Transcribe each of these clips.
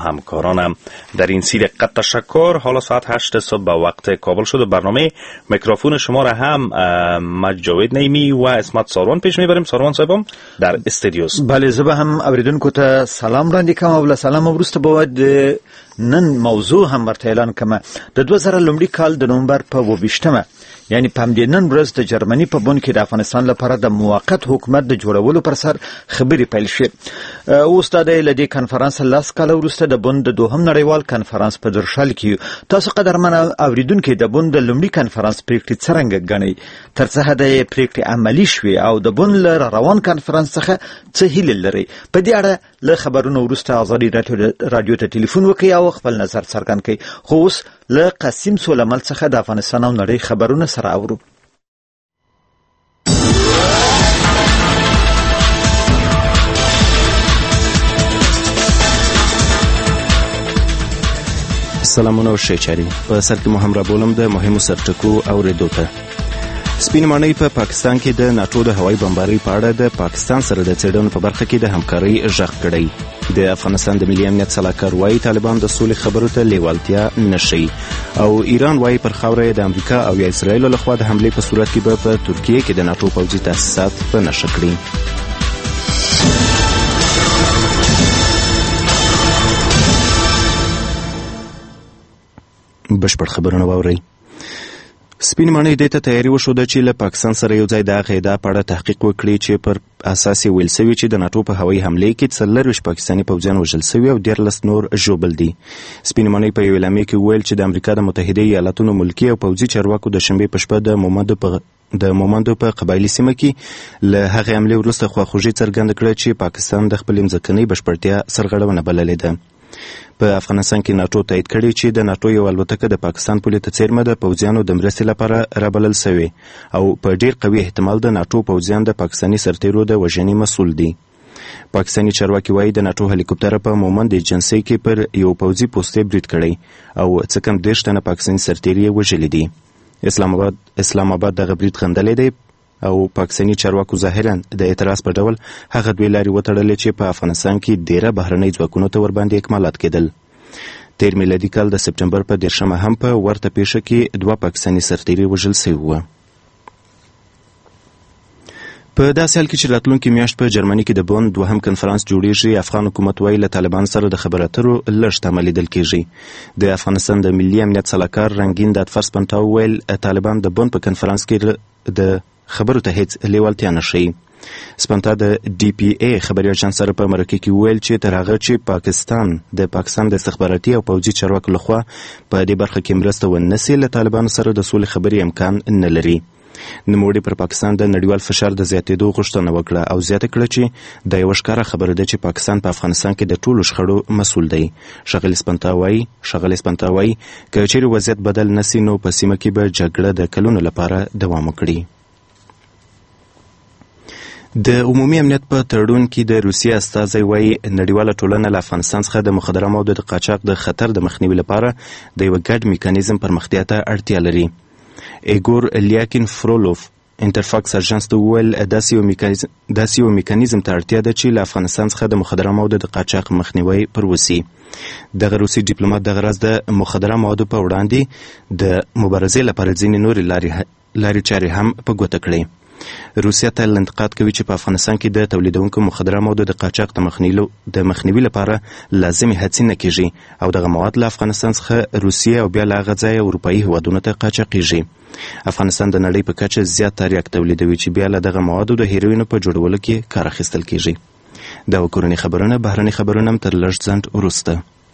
همکارانم. در این سیر قد تشکر. حالا ساعت 8 صبح به وقت کابل شد و برنامه میکروفون شما را هم مجاوید نیمی و اسمت ساروان پیش میبریم. ساروان صاحبم در استودیوس. بله، زه به هم اوریدونکو ته سلام وړاندې کوم او له سلام وروسته به د نن موضوع هم ورته اعلان کوم. د 2000 لومړي کال د نومبر په 28مه یعنی په همدې نن ورځ د جرمني په بون کې د افغانستان لپاره د موقت حکومت د جوړولو پر سر خبرې پیل شوې. اوس دا د لدې کنفرانس لاس کال وروسته د بون د دوهم نړیوال کنفرانس په درشل کې تاسو قدرمن اوریدونکو د بون د لومړي کنفرانس پریکړې څرنګه غنئ؟ تر څه حده پریکړې عملی شوې او د بون له روان کنفرانس څخه څه هیله لري؟ په دې اړه له خبرونو وروسته ازادي رادیو ته ټلیفون وکړئ او خپل نظر څرګند کړئ. خو اوس له قاسم سولمل څخه د افغانستان او نړۍ خبرونه سره اورو. سلامونه او شیچاری. په سر کې مو هم را بولم د مهمو سرټکو اوریدو ته. سپین ماڼۍ په پاکستان کې د ناتو د هوایي بمبارۍ په اړه د پاکستان سره د څېړنو په برخه کې د همکارۍ غږ کړی. د افغانستان د ملي امنیت سلاکار وايي طالبان د سولې خبرو ته لیوالتیا نشي او ایران وايي پر خاوره د امریکا او یا اسرائیل لخوا د حملې په صورت کې به په ترکیه کې د ناتو پوځي تاسیسات په نښه کړي. بشپړ خبرونه واورئ. سپین ماڼۍ دې ته تیاری وښوده چې له پاکستان سره یو ځای د هغې ادعا په اړه تحقیق وکړي چې پر اساس یې ویل سوي چې د ناټو په هوایي حملې کې 24 پاکستاني پوځیان وژل سوي او 13 نور ژوبل دي. سپین ماڼۍ په یو اعلامیه کې وویل چې د امریکا د متحده ایالاتونو ملکي او پوځي چارواکو د شنبې په شپه د مومندو په قبایلي سیمه کې له هغې حملې وروسته خواخوږي څرګنده کړه چې پاکستان د خپلې مځکنۍ بشپړتیا سرغړونه بللې ده. په افغانستان کې ناټو تایید کړی چې د ناټو یو الوتکه د پاکستان پولې ته څیرمه د پوځیانو د مرستې لپاره رابلل سوې او په ډیر قوي احتمال د ناټو پوځیان د پاکستاني سرتیرو د وژنې مسؤل دي. پاکستاني چارواکي وایي د ناټو هلیکوپټر په مومند ایجنسۍ کې پر یو پوځي پوستې برید کړی او څه کم 30 تنه پاکستاني سرتیري وژلي دي. اسلام آباد دغه برید غندلی دی او پاکستاني چارواکو ظاهرا د اعتراض په ډول هغه دوی لارې وتړلې چې په افغانستان کې ډیره بهرنۍ ځواکونو ته ورباندې اکمالات کېدل. تیر میلادي کال د سپټمبر په 10مه هم په ورته پیښه کې 2 پاکستاني سرتیري وژل سوي وو. په داسې حال کې چې راتلونکې میاشت په جرمني کې د بون دوهم کنفرانس جوړیږي، افغان حکومت وایي له طالبان سره د خبرو اترو لږ تمه لیدل کېږي. د افغانستان د ملي امنیت سلاکار رنګین دادفر سپنتا وویل طالبان د بون په کنفرانس کې د خبرو ته هیڅ لیوالتیا نشي. سپنتا د ډي پی ای خبري اژانس سره په مرکه کې ویل چې تر هغه چې پاکستان د استخباراتي او پوځي چارواکو لخوا په دې برخه کې مرسته ونسي، له طالبانو سره د سولې خبرې امکان نه لري. نوموړي پر پاکستان د نړیوال فشار د زیاتېدو غوښتنه وکړه او زیاته کړه چې د یوه ښکاره خبره ده چې پاکستان په افغانستان کې د ټولو شخړو مسؤل دی. ښاغلي سپنتا وایي که چیرې وضعیت بدل نسي نو په سیمه کې به جګړه د کلونو لپاره دوام وکړي. د عمومي امنیت په تړون کې د روسیې استازی وایي نړیواله ټولنه له افغانستان څخه د مخدره موادو د قاچاق د خطر د مخنیوي لپاره د یوه ګډ میکانیزم پرمختیا ته اړتیا لري. ایګور لیاکین فرولوف انټرفاکس اژانس ته وویل داسې یو میکانیزم ته اړتیا ده چې له افغانستان څخه د مخدره موادو د قاچاق مخنیوی پر وسي. دغه روسي ډیپلوماټ دغه راز د مخدره موادو په وړاندې د مبارزې لپاره ځینې نورې لارې چارې هم په ګوته کړې. روسیه تل انتقاد کوي چې په افغانستان کې د تولیدونکو مخدره موادو د قاچاق د مخنیوي لپاره لازمي هڅې نه کیږي او دغه مواد له افغانستان څخه روسیه او بیا له هغه ځایه اروپایي هیوادونو ته قاچاقیږي. افغانستان د نړۍ په کچه زیات تریاک تولیدوي چې بیا له دغه موادو د هیروینو په جوړولو کې کار اخیستل کیږي. دا کورني خبرونه بهرني خبرونه هم تر لږ ځنډ وروسته.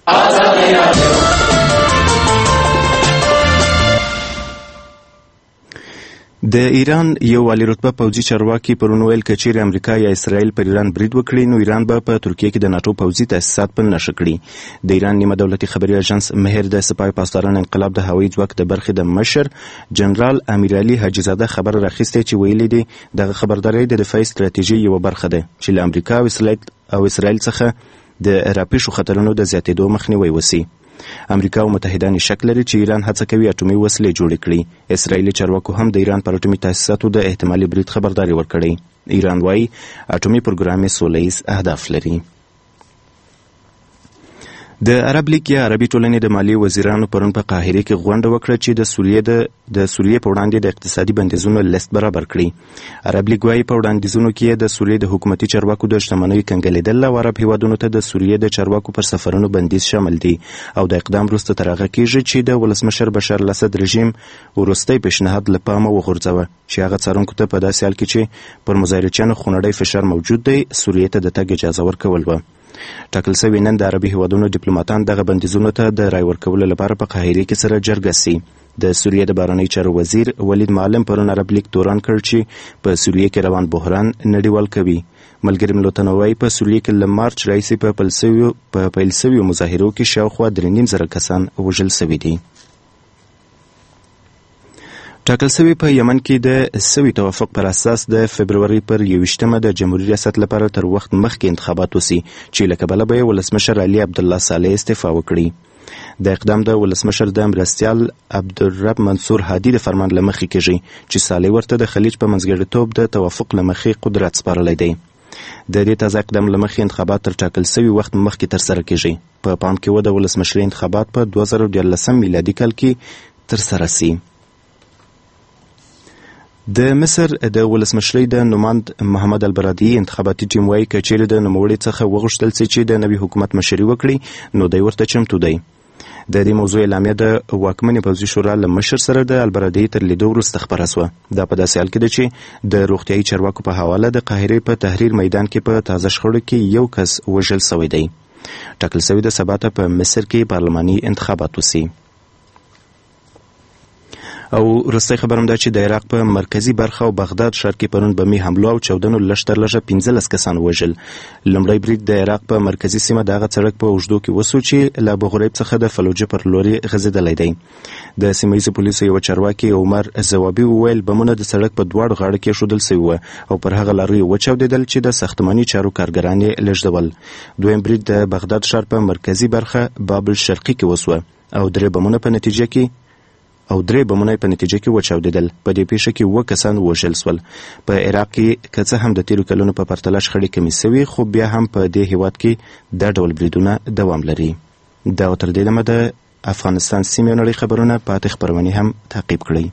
د ایران یو عالی رتبه پوځي چارواکي پرون ویل که چیرې امریکا یا اسرائیل پر ایران برید وکړي نو ایران به په ترکیه کې د ناټو پوځي تاسیسات په نښه کړي. د ایران نیمه دولتي خبري اژانس مهر د سپاه پاسداران انقلاب د هوایي ځواک د برخې د مشر جنرال امیرعلي حاجیزاده خبر راخیسته چې ویلي دی دغه خبرداري د دفاعي ستراتیژي یوه برخه ده چې له امریکا او اسرائیل څخه د راپېښو خطرونو د زیاتېدو مخنیوی وسي. امریکا او متحدان شک لري چې ایران هڅه کوي اټومي وسلې جوړې کړي. اسرائیلي چارواکو هم د ایران پر اټومي تاسیساتو د احتمالي برید خبرداري ورکړې. ایران وايي اټومي پروګرام یې سوله ییز اهداف لري. د عرب لیگ یا عربي ټولنې د مالیې وزیرانو پرون په قاهره کې غونډه وکړه چې د سوریې په وړاندې د اقتصادي بندیزونو لیست برابر کړي. عرب لیگ وايي په وړاندیزونو کې د سوریې د حکومتي چارواکو د شتمنیو کنګلېدل او عرب هیوادونو ته د سوریې د چارواکو پر سفرونو بندیز شامل دي او د اقدام وروسته تر هغه کېږي چې د ولسمشر بشار الاسد رژیم وروستی پیشنهاد له پامه وغورځوه چې هغه څارونکو ته په داسې حال کې چې پر مظاهرچیانو خونړی فشار موجود دی سوریې ته د تګ اجازه ورکول وه. ټاکل شوی نن د عربي هیوادونو ډیپلوماتان دغه بندیزونو ته د رای ورکولو لپاره په قاهره کې سره جرګه سي. د سوریې د بهرنیو چارو وزیر ولید معلم پرون عرب لیگ تورن کړ چې په سوریې کې روان بحران نړیوال کوي. ملګری ملتونو وايي په سوریې کې له مارچ راهیسې په پیل شویو مظاهرو کې شاوخوا 3.5 کسان وژل شوي دي. ټاکل شوی په یمن کې د سوي توافق پر اساس د فبروري پر 21مه د جمهوریت ریاست لپاره تر وخت مخکې انتخابات وسی چې له کبله به ولسمشر علي عبدالله صالح استعفا وکړي. د اقدام د ولسمشر د مرستیال عبدالرب منصور هادي د فرمان له مخې کېږي چې صالح ورته د خلیج په منځګړیتوب د توافق له مخې قدرت سپارلی دی. د دې تازه اقدام له مخې انتخابات تر ټاکل شوي وخت مخکې ترسره کېږي. په پام کې و د ولسمشرۍ انتخابات په 2014 میلادي کال کې ترسره سي. د مصر د ولسمشرۍ د نوماند محمد البرادعي انتخاباتي ټیم وايي که چیرې د نوموړي څخه وغوښتل سي چې د نوي حکومت مشري وکړي نو دی ورته چمتو دی. د دې موضوع اعلامیه د واکمنې پوځي شورا له مشر سره د البرادعي تر لیدو وروسته خپره سوه. دا په داسې حال کې ده چې د روغتیایي چارواکو په حواله د قاهرې په تحریر میدان کې په تازه شخړو کې یو کس وژل سوی دی. ټاکل سوی د سبا ته په مصر کې پارلماني انتخابات وسي. او وروستی خبر هم دا چې د عراق په مرکزي برخه او بغداد ښار کې پرون بمي حملو او چاودنو لږ تر لږه 15 کسان وژل. لومړی برید د عراق په مرکزي سیمه دغه سړک په اوږدو کې وسو چې له ابو غریب څخه د فلوجه پر لوري غځېدلی دی. د سیمه ییزو پولیسو یو چارواکي عمر زوابي وویل بمونه د سړک په دواړو غاړو کې ایښودل سوي وه او پر هغه لارو یې وچاودېدل چې د ساختماني چارو کارګران یې لېږدول. دویم برید د بغداد ښار په مرکزي برخه بابل شرقي کې وسوه او درې بمونه په نتیجه کې وچاودېدل. په دې پیښه کې 7 کسان وژل شول. په عراق کې که څه هم د تیرو کلونو په پرتله شخړې کمې سوي خو بیا هم په دې هیواد کې دا ډول بریدونه دوام لري. دا تر دې دمه د افغانستان سیمې نړۍ خبرونه پاتې خبرونه هم تعقیب کړئ.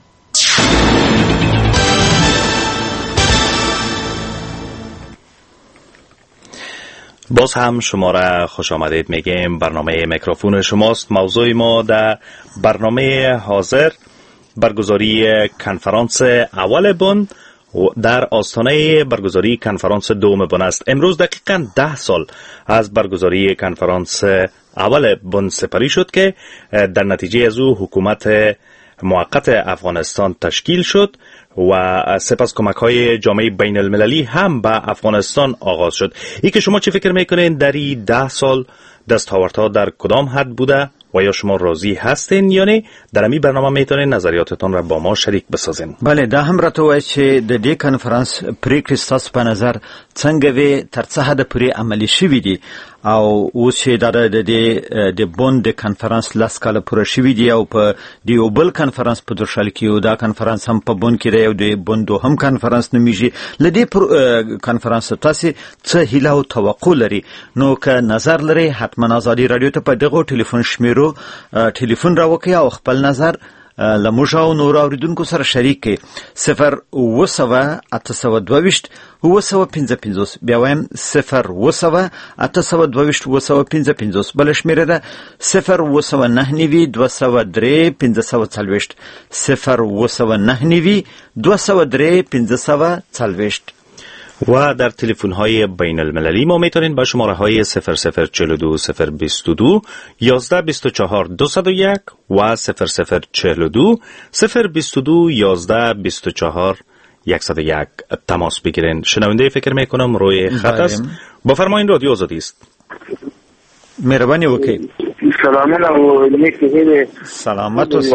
باز هم شما را خوش آمدید میگیم. برنامه میکروفون شماست. موضوع ما در برنامه حاضر برگزاری کنفرانس اول بن در آستانه برگزاری کنفرانس دوم بن است. امروز دقیقاً 10 سال از برگزاری کنفرانس اول بن سپری شد که در نتیجه از او حکومت موقت افغانستان تشکیل شد و سپس کمک‌های جامعه بین المللی هم به افغانستان آغاز شد. ای که شما چه فکر میکنین در این 10 سال دستاوردها در کدام حد بوده و یا شما راضی هستین یا نه؟ در این برنامه میتونین نظریاتتان را با ما شریک بسازین. بله، دا هم راته وایي چې د دې کنفرانس پریکړې ستاسو په نظر څنګه وي، تر څه حده پورې عملي شوي دي او اوس چې د بون د کنفرانس 10 کاله پوره شوي دي او په د یو بل کنفرانس په درشل کې یو دا کنفرانس هم په بون کې دی او د بون دوهم کنفرانس نومیږي. له دې کنفرانس تاسو څه هیله او توقع لري؟ نو که نظر لري حتما ازادي رادیو ته په دغه ټلیفون شمیرو ټلیفون راوکړئ او خپل نظر لموږ او نور اوریدونکو سره شریک کړئ. 0-822-955 بیا وایم 0-822-955 بل شمیره ده 0-9-203-540 0-9-203-540 و در تلفن های بین المللی ما میتونین با شماره های 0042 022 11 24 201 و 0042 022 11 24 101 تماس بگیرین. شنونده فکر میکنم روی خط است. بفرمایین، رادیو آزادی است. مهربانی وکړئ. سلامت اوسئ.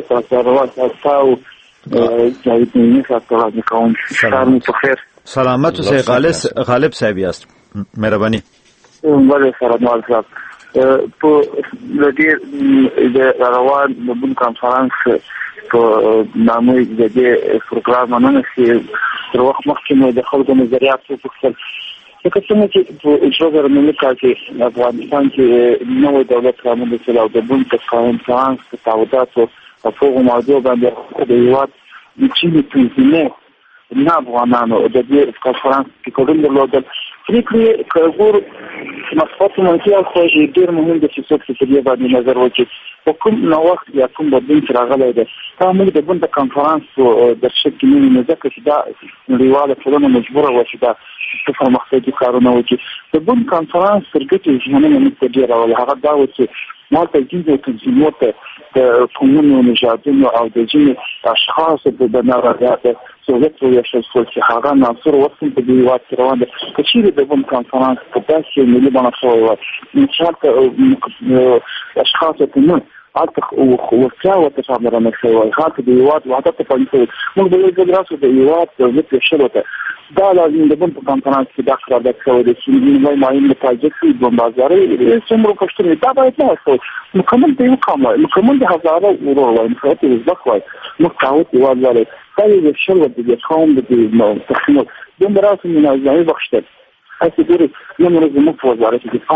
سلامت اوسئ. غالب صاحب یاست. مهربانی. بله، سلام صاحب. په دې د روان د بون کانفرنس په نامه د دې پروګرام باندې چې تر وخت مخکې د خلکو نظریات وپوښتل لکه څنګه چې په 2009 کال کې افغانستان کې نوې دولت رامنځته شو او د بن کنفرانس په تعهداتو او په موضوع باندې د یوات چې په نه افغانانو د دې کنفرانس کې کوم درلودل فکرې کړور مثبت منفي او خو ډېر مهم د چې څوک په دې باندې نظر وکړي کوم نو وخت یا کوم بدلون چې راغلی دی دا موږ د بن کنفرانس د شکل نه ځکه چې دا نړیواله ټولنه مجبوره و چې دا څه مختلفي کارونه وکړي د بن کنفرانس سرګټي ژوندونه موږ ډېر راول هغه دا و چې مالته جنګ کنسیمور ته د کومونو نژادونو او د جنې اشخاص د بناغات سوویت رویا شول چې هغه ناصر وختم په دې وخت روان دي چې د بن کنفرانس په داسې ملي باندې شوی و ان شاء الله اشخاص ته اته وختیا او تصامر نه شوی هغه د یوات وعده په پنځه موږ د یو دراسو د یوات د شلوته دا لازم د بن کنفرانس کې دا قرارداد شوی دی چې موږ ماین متاجسي بمبازاري څومره پښتون دا باید نه وي مکمل دی مکمل د هزاره ورو وای مخاطر ځکوي مقاومت یوازې دا یو شلوت دی قوم د تخنیک د مراسم منظمي بخشته اته ګوري نو موږ موږ په وزارت کې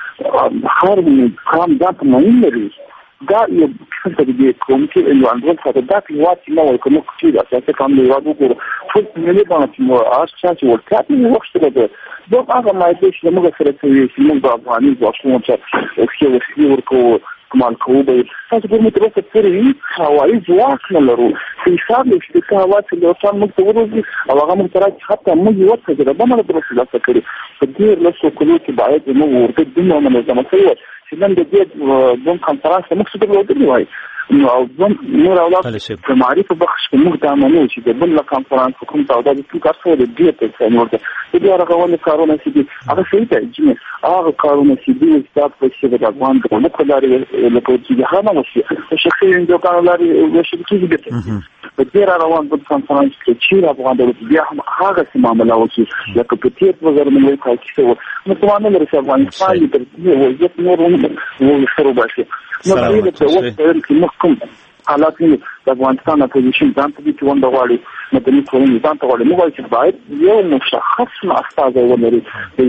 پاتې هر کام دا په مهم لري دا یو څه د کوم کې نو اندول څه دا په وخت نو کوم کې دا څه کوم دی واده ګورو ټول ملي باندې مو ارشا چې ورته په وخت کې دا هغه مایده چې موږ سره کوي چې موږ د افغاني ځواکونو ته چې ورکو کمال کوو به تاسو په متر څه پرې هوایي ځواک نه لرو چې حساب یې چې هوا چې له څان موږ ته ورځي او هغه موږ ترې حتی موږ یو څه د باندې درس لاسه کړی په دې لاسو کولو کې باید موږ ورته د نوم منظمه کوو چې نن د دې بون کنفرانس موږ څه درلودلی وای نو او نور اولاد په معرفت بخش کې موږ دا مانو چې د بن کنفرانس کوم تعهد د کار څه د دې په نور ده د هغه کارونه چې هغه څه ته چې هغه کارونه چې د استاد په څیر د افغان دولت لپاره لکه چې هغه نو شخصي انجوګانو لري او شرکتي دي په دې روان بن کنفرانس کې چې افغان دولت بیا هغه څه معاملې وکړي لکه په تیر وزیر ملي کاکسو نو کومه لري چې افغانستان د دې وضعیت نور نو سره باشي نو د وخت کې کوم حالات د افغانستان اپوزیشن ځان ته چې ونده غواړي مدني ټولنې ځان ته غواړي موږ چې باید یو مشخص استازی ولري د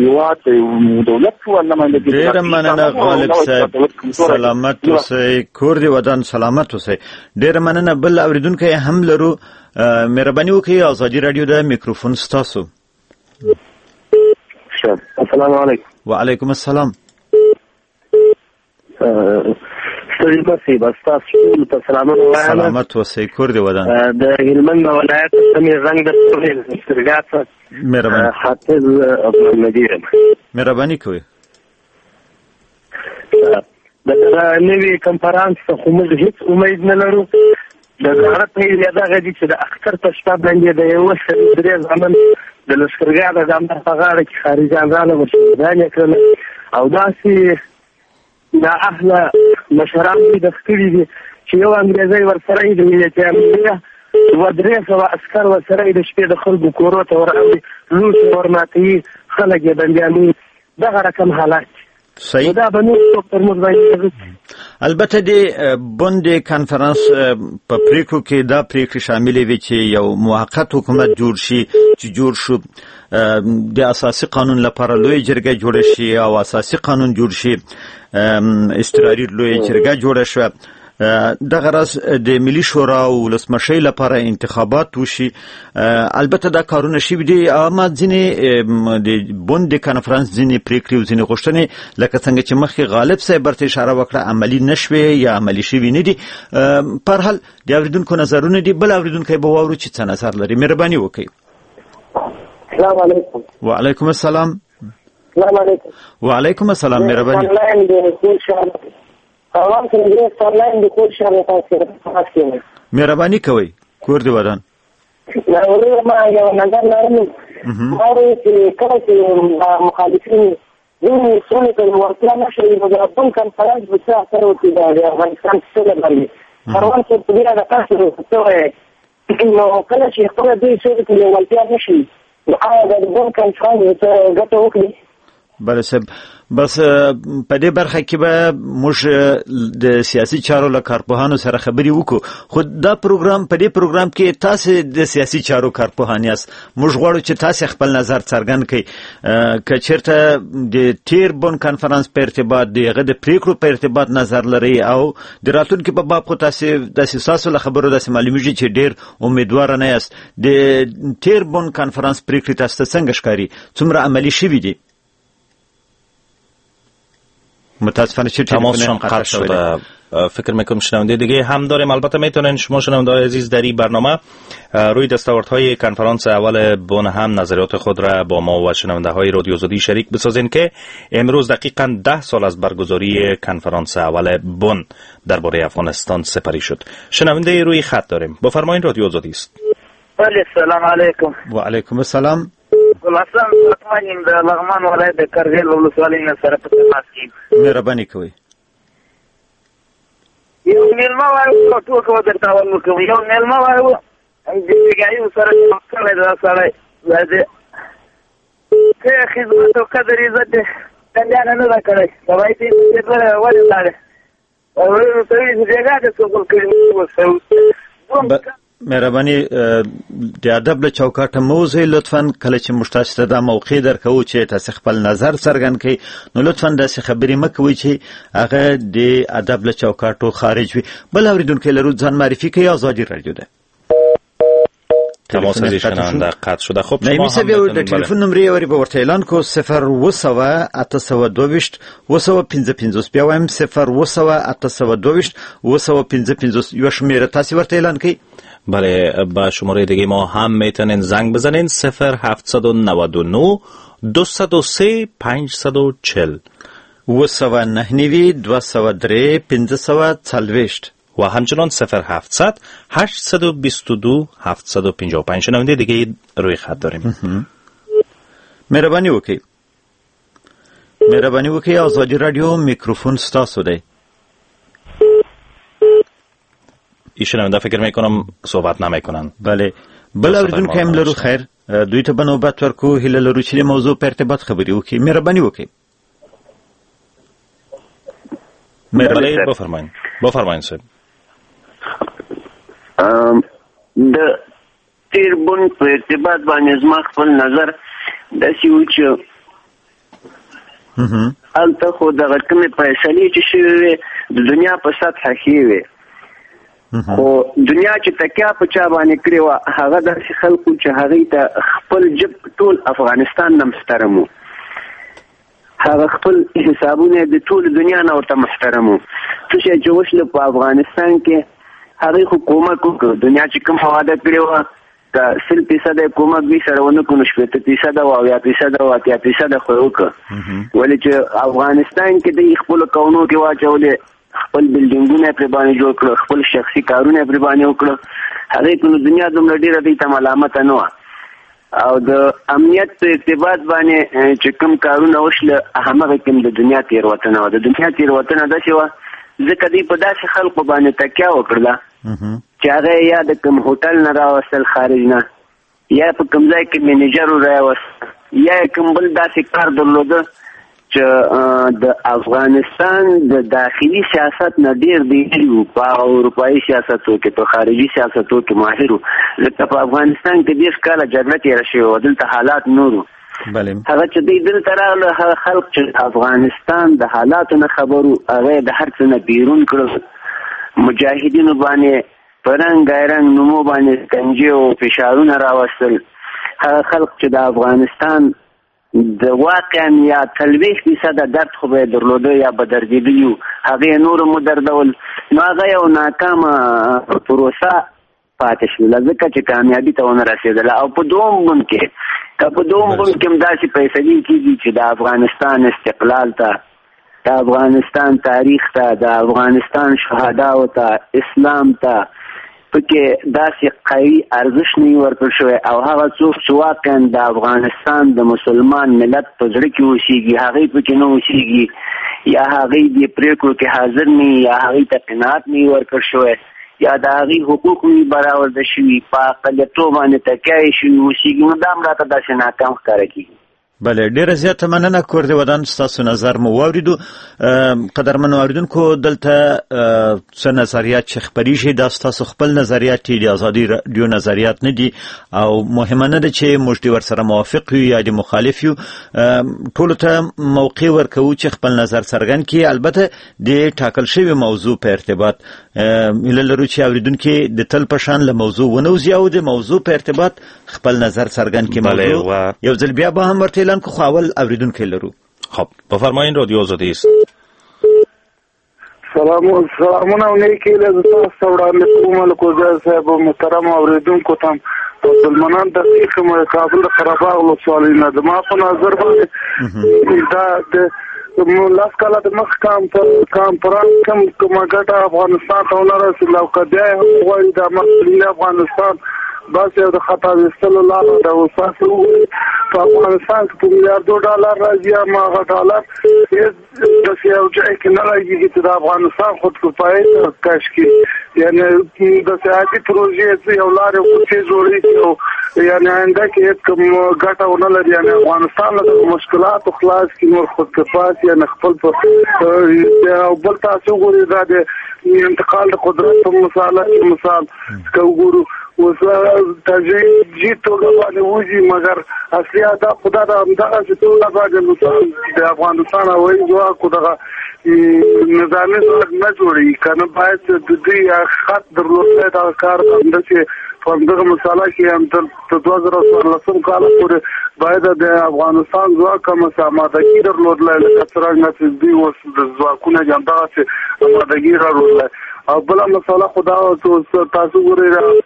یو دولت ولنمایندګي ډېر مننه غالب صاحب سلامت اوسئ کور دی ودان سلامت اوسئ ډېر مننه بل اوریدونکو هم لرو مهرباني وکړئ ازادي رادیو د میکروفون ستاسو السلام علیکم وعلیکم السلام ستړي مشي بس تاسو ته سلامت اوسئ کور دی ودان د هلمند ولایت سمې رنګ د سترګات مهرباني حافظ مدیر مهرباني کوئ د نوې کنفرانس څخه موږ هیڅ امید نه لرو د زړه په یاده غږی چې د اختر په شپه باندې د یو سر درې ځامن د لشکرګاه د امر په غاړه کې خارجان رااله ورشي کړل او داسې دا اهله مشران د خپلې دي چې یو انګریزي ورسره د ملي امنیه و درې سوه عسکر ورسره د شپې د خلکو کورو ته ورغلي لوټ ورماتوي خلک یې بندیانوي دغه رقم حالات صحیح دا به نور پر موږ باندې البته د بوند کانفرنس په پریکړو کې دا پریکړې شاملې وي چې یو موقت حکومت جوړ شي چې جوړ شو د اساسي قانون لپاره لوی جرګه جوړ شي او اساسي قانون جوړ شي استراري لوی جرګه جوړ شو دغه راز د ملي شورا او ولسمشي لپاره انتخابات وشي البته دا کارونه شي دي اما ځینې د بوند کانفرنس ځینې پریکړې او ځینې غوښتنې لکه څنګه چې مخکې غالب صاحب برته اشاره وکړه عملی نشوي یا عملی شوي نه دي پر حال د اوریدونکو نظرونه دي بل اوریدونکو به واورو چې څه نظر لري مهرباني وکړئ السلام علیکم وعلیکم السلام السلام علیکم وعلیکم السلام مهرباني مهرباني کوئ کور دی ودان ما یو نظر لرم ما چې کله چې مخالفین دوی څونه کوي ورته نشي د خپل کنفرانس په څیر سره وکړي د افغانستان څخه باندې هروان چې په دې راځي تاسو نو کله چې خپل دوی څه کوي ولته نشي هغه د خپل کنفرانس ګټه وکړي بله صاحب بس په دې برخه کې به موږ د سیاسي چارو له کارپوهانو سره خبرې وکړو خو دا پروګرام په دې پروګرام کې تاسو د سیاسي چارو کارپوهان یاست موږ غواړو چې تاسو خپل نظر څرګند کړئ که چېرته د تیربون کانفرنس په ارتباط دغه د پریکړو په ارتباط نظر لري او د راتلونکي په باب خو تاسو د سیاسي له خبرو د معلومیږي چې ډېر امیدوار نه یاست د تیربون کانفرنس پریکړې تاسو څنګه ښکاري څومره عملی شوي دي متاسفانه چه تماس قطع شده. فکر میکنم شنونده دیگه هم داریم. البته میتونین شما شنونده عزیز در این برنامه روی دستاوردهای کنفرانس اول بن هم نظریات خود را با ما و شنونده های رادیو آزادی شریک بسازین که امروز دقیقاً 10 سال از برگزاری کنفرانس اول بن درباره افغانستان سپری شد. شنونده روی خط داریم. بفرمایید رادیو آزادی است. بله سلام علیکم. و علیکم السلام. ولاسم مطمئنیم د لغمان ولایت د کرغیل ولسوالۍ نه سره په تماس کې مهرباني کوئ. یو میلمه وایو ټول کو درته ول کوم یو میلمه وایو د ګایو سره کله دا سره زده که خدمت او قدر عزت کنه نه دا کړی سوای دې څه ولې لاله او نو ته یې ځای د څو کړی مهرباني د ادب له چوکاټه موضوع لطفاً کله چې مشتاق ته د موقع درکو چې تاسو خپل نظر څرګند کړئ نو لطفاً د خبرې مکوئ چې هغه د ادب له چوکاټو خارج وي. بل اوریدونکو لرو ځان معرفي کوي آزادي رادیو ده. تماس شنونده قطع شده. خب شما هم د ټلیفون نمرې اوري په ورته اعلان کو 0 822 255 بیا وایم 0 822 یو شمیره تاسو ورته اعلان کړئ. بله با شماره دیگه ما هم میتونین زنگ بزنین 0799 203 540 9 203 540 و همچنان 0700 822 755. شنونده دیگه روی خط داریم. مهربانی وکړئ آزادی رادیو میکروفون ستاسو دی. ایشون فکر میکنم صحبت نمیکنن. بله بل اوریدونکو هم لرو. خیر دوی ته بنوبت ورکو هله لرو چې موضوع په ارتباط خبرې وکړي. مهرباني وکړئ. بله بفرمایئ صاحب. د تیربون په ارتباط باندې زما خپل نظر داسې و چې هلته خو دغه کومې فیصلې چې شوې وې د دنیا په سطحه کې وې خو دنیا چې تکیه په چا باندې کړې وه هغه داسې خلکو چې هغوی ته خپل جب ټول افغانستان نه محترم و هغه خپل حسابونه د ټول دنیا نه ورته محترم و څه شی چې وشله په افغانستان کې هغوی خو کومک وکړو دنیا چې کوم وعده کړې وه که 100% کومک دوی سره ونه کړو 80% او 80% او 80% خو یې وکړه ولې چې افغانستان کې دوی خپلو کونو کې واچولې خپل بلډینګونه پرې باندې جوړ کړه خپل شخصي کارونه پرې باندې وکړه هغې په دنیا دومره ډېره دوی ته ملامته نه وه او د امنیت په ارتباط باندې چې کوم کارونه وشله همغه کوم د دنیا تېروتنه وه د دنیا تېروتنه داسې وه ځکه دوی په داسې خلکو باندې تکیه وکړله چې هغه یا د کوم هوټل نه راوستل خارج نه یا په کوم ځای کې منیجر راوست یا کوم بل داسې کار درلوده چې د افغانستان د داخلي سیاست نه ډېر دی وو په اروپایي سیاستو کې په خارجي سیاستو کې ماهر وو ځکه په افغانستان کې 10 کاله جګړه تېره شوې وه دلته حالات نور وو هغه چې دوی دلته راغله هغه خلک چې افغانستان د حالاتو نه خبر وو هغه د هر څه نه بیرون کړل مجاهدینو باندې په رنګ نومو باندې کنجې او فشارونه راوستل هغه خلک چې د افغانستان د واقعا یا 30% درد خو به درلوده یا به دردېدلي وو هغې نور مو دردول نو هغه یو ناکامه پروسه پاتې شوله ځکه چې کامیابي ته ونه رسېدله او په دوم ګوند کې که په دوم ګوند کې هم داسې فیصلې کېږي چې د افغانستان استقلال ته د افغانستان تاریخ ته د افغانستان شهداو ته اسلام ته پکې داسې قوي ارزښت نه ورکړل شوی او هغه څوک چې واقعا د افغانستان د مسلمان ملت په زړه کې اوسېږي هغوی پکې نه اوسېږي یا هغوی دې پرېکړو کې حاضر نه یا هغوی ته قناعت نه ورکړل شوی یا د هغوی حقوق نه برآورده شوي په اقلیتو باندې تکیه یې شوي اوسېږي نو دا هم راته داسې ناکام ښکاره کېږي. بله ډیره زیاته مننه کور دی ودان تاسو نظر مو واوریدو قدرمن اوریدونکو دلته څه نظریات چې خبري شي دا تاسو خپل نظریات دي ازادي رادیو نظریات نه دي او مهمه نه ده چې موږ دې ورسره موافق یو یا د مخالف یو ټول ته موقع ورکو چې خپل نظر څرګند کړي البته د ټاکل شوی موضوع په ارتباط لرو چې اوریدونکو د تل په شان له موضوع ونوځي او د موضوع په ارتباط خپل نظر څرګند کړي موضوع یو ځل بیا به هم ورته اعلان کو خاول اوریدونکو لرو خب بفرمایید رادیو آزادی است سلامونه نیکی له تاسو وړاندې کوم له کوزه صاحب محترم اوریدونکو ته مسلمانان د کوم کابل خراباغ له سوالینه د ما په نظر باندې دا د لاس کاله د مخ کانفرنس کوم ګټه افغانستان ته نه رسیدله او کدی غواړي د مسلمان افغانستان بس یو د خطا وستلو لاره د وساسو په افغانستان کې $1 ملیارډ راځي ما غټالر د یو ځای کې نه راځي چې د افغانستان خود کفایت کاش کې یعنی د سیاسي پروژې یو لاره کوڅه جوړې یعنی انده کې کوم ګټه ونه لري یعنی افغانستان له مشکلاتو خلاص کې نور خود کفایت یعنی خپل او بل تاسو ګورئ دا د انتقال د قدرت په مثال کوګورو تجربه توګه باندې وځي مګر اصلي دا خدای دا همدغه چې ټول باندې د افغانستان هوایي ځواک دغه نظامي ځواک نه جوړي کنه باید د دې خط درلودل دا کار هم چې فندغه مساله کې هم تر 2014 کال پورې باید د افغانستان ځواک کوم سمادګي درلودل لکه څنګه چې دوی اوس د ځواکونو جنډه چې سمادګي درلودل او بل مساله خدا تاسو ګورئ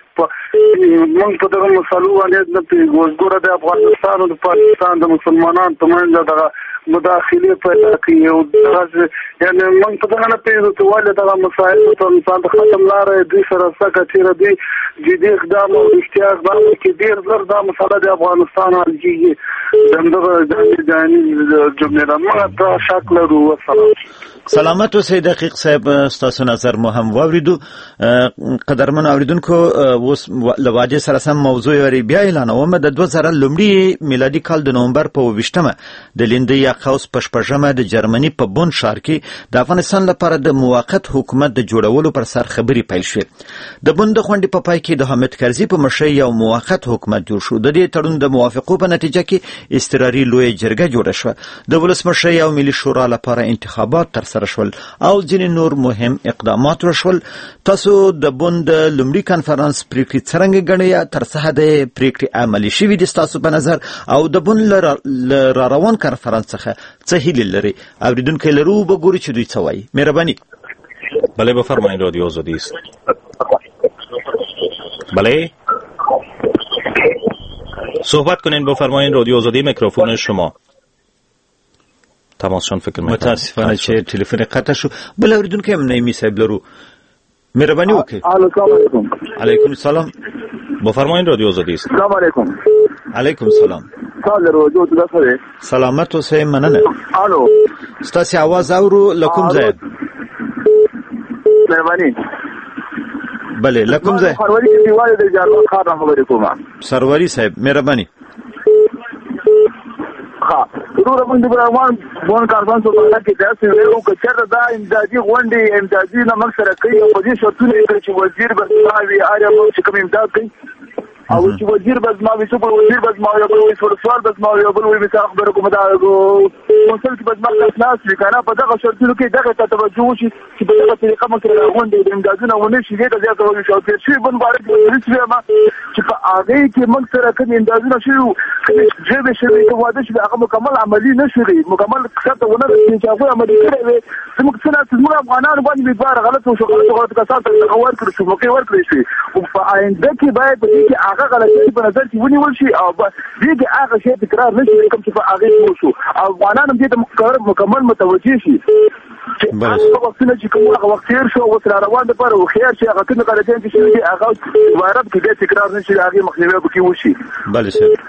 موږ په دغه مسلو باندې د ګوزګوره د افغانستان او د پاکستان د مسلمانانو ترمنځ دغه مداخله پیدا کړي او دغه یعنی موږ په دغه نه پیژنو چې ولې دغه مسایل په انسان د ختم لارې دوی سره څه کچېره دي جدي اقدام او احتیاط باندې کې ډېر زر دا مسله د افغانستان حلږي دغه د جمله ما شکل ورو سلامت اوسئ دقیق صاحب تاسو نظر مو هم واوریدو قدرمن اوریدونکو اوس لواجه سره سم موضوع وری بیا اعلانوم د 2000 لومړي میلادي کال د نومبر په 28مه د لیندې یا قوس پشپژمه د جرمني په بون ښار کې د افغانستان لپاره د موقت حکومت د جوړولو پر سر خبري پیل شوې د بون د خوندې په پای کې د حامد کرزي په مشرۍ یو موقت حکومت جوړ شو د دې تړون د موافقو په نتیجه کې استقراري لوی جرګه جوړه شوه د ولسمشر او ملي شورا لپاره انتخابات تر رشول او ځینې نور مهم اقدامات وشول تاسو د بوند لومړي کانفرنس پریکړې څنګه غنئ تر څه حد پریکړې عملي شوې دي تاسو په نظر او د بوند روان کانفرنس څخه څه هیله لري اوریدونکو لرو وګورئ چې دوی څه وایي مهرباني بله بفرمایید رادیو آزادی است بله صحبت کنین بفرمایید رادیو آزادی میکروفون شما تماسشان فکر میکنم متاسفانه چې تلیفون قطع شو بل اوریدونکو هم نایمی صاحب لرو مهرباني وکړئ السلام علیکم علیکم السلام بفرمایید رادیو آزادی است السلام علیکم علیکم السلام تاسو روزو تاسو سلامت اوسئ مننه الو ستاسو आवाज اورو لکم ځای مهرباني بله لکم ځای سروری کې دیواله د جارو خار خبرې کوم سروری صاحب مهرباني ها ضرور موږ د برمان بون کاربن په اړه کې تاسو ویلو چې چېرته دا امدادي غونډې امدادي نه موږ سره کوي او په دې شرطونه چې وزیر بسماوي اړه موږ چې کوم امداد کوي او چې وزیر بسماوي څو وزیر بسماوي او سوال بسماوي او بل وی مثال خبره کوم دا مسل چې بسماوي خلاص وکړه په دغه شرطونو کې دغه توجه وشي چې په دغه طریقه موږ سره غونډې د امدادونه ونه شي دا زیاته وایي چې شی بن بارک ورسوي ما چې په هغه کې موږ سره کوم امدادونه شي جبه شوی ته واده چې هغه مکمل عملی نشي مکمل څه ونه چې هغه عملی کړي زموږ څنګه افغانانو باندې بار غلط وشو غلط کسان ته خبر کړو چې موږ ورکړی شي او په آینده کې باید دې کې هغه غلطي په نظر کې ونیول شي او دې کې هغه شی تکرار نشي کوم چې په هغه وشو افغانانو دې ته مکمل متوجي شي هغه وختونه چې کوم وخت تیر شو او تر روان د پر خیر چې هغه څنګه غلطي چې هغه عبارت کې دې تکرار نشي هغه مخنیوي وکړي وشي بله شه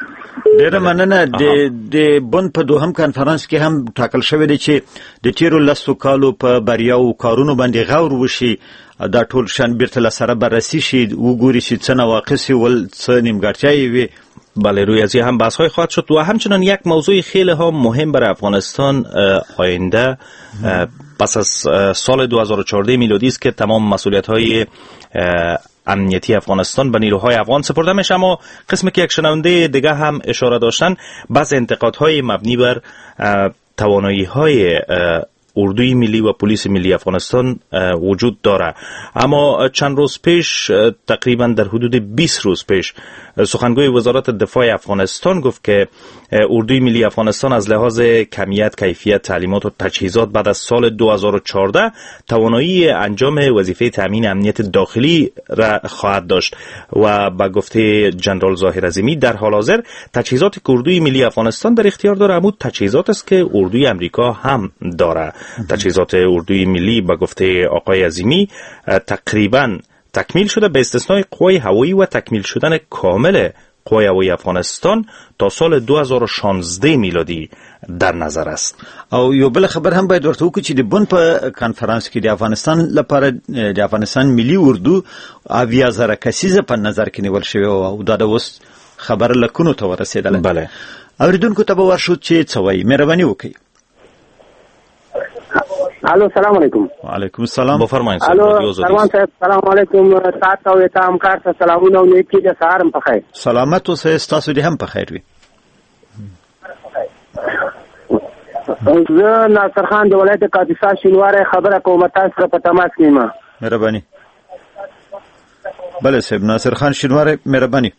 ډیره مننه. د بن په دوهم کانفرنس کې هم ټاکل شوی دی چې د تیرو 10 کالو په بریاو کارونو باندې غور وشي، دا ټول شان بیرته لسره بررسی شي، وګوري چې څه نواقص ول څه نیمګړتیاوې وي. بله، روی از هم بحث های خواهد شد و همچنان یک موضوع خیلی هم مهم برای افغانستان آینده پس از سال 2014 میلادی است که تمام مسئولیت های امنیتی افغانستان به نیروهای افغان سپرده میشه. اما قسمی که یک شنونده دیگه هم اشاره داشتن، بعض انتقادهای مبنی بر توانایی های اردوی ملی و پلیس ملی افغانستان وجود داره. اما چند روز پیش، تقریبا در حدود 20 روز پیش، سخنگوی وزارت دفاع افغانستان گفت که اردوی ملی افغانستان از لحاظ کمیت، کیفیت، تعلیمات و تجهیزات بعد از سال 2014 توانایی انجام وظیفه تامین امنیت داخلی را خواهد داشت و با گفته جنرال ظاهر عظیمی در حال حاضر تجهیزات که اردوی ملی افغانستان در اختیار داره همون تجهیزات است که اردوی امریکا هم داره. تجهیزات اردوی ملی با گفته آقای عظیمی تقریبا تکمیل شده به استثنای قوای هوایی و تکمیل شدن کامل قوای هوایی افغانستان تا سال 2016 میلادی در نظر است. او یو بل خبر هم باید ورته وکړو چې د بن په کانفرنس کې د افغانستان لپاره د افغانستان ملي اردو 80,000 کسیزه په نظر کې نیول شوی او دا د اوس خبر لکونو ته ورسېدله. بله، اوریدونکو ته به ورشو چې څه وایي. مهرباني وکړئ. الو، سلام علیکم. وعلیکم السلام. بفرمایئ. الو سلمان صاحب، سلام علیکم. تاسو او تام کار ته سلامونه او نیکی د سهارم په خیر. سلامت اوسئ، تاسو دې هم په خیر وي. زه ناصر خان د ولایت کاپیسا شینواره خبره کوم، تاسو سره په تماس کې ما. مهرباني. بله صاحب، ناصر خان شینواره، مهرباني.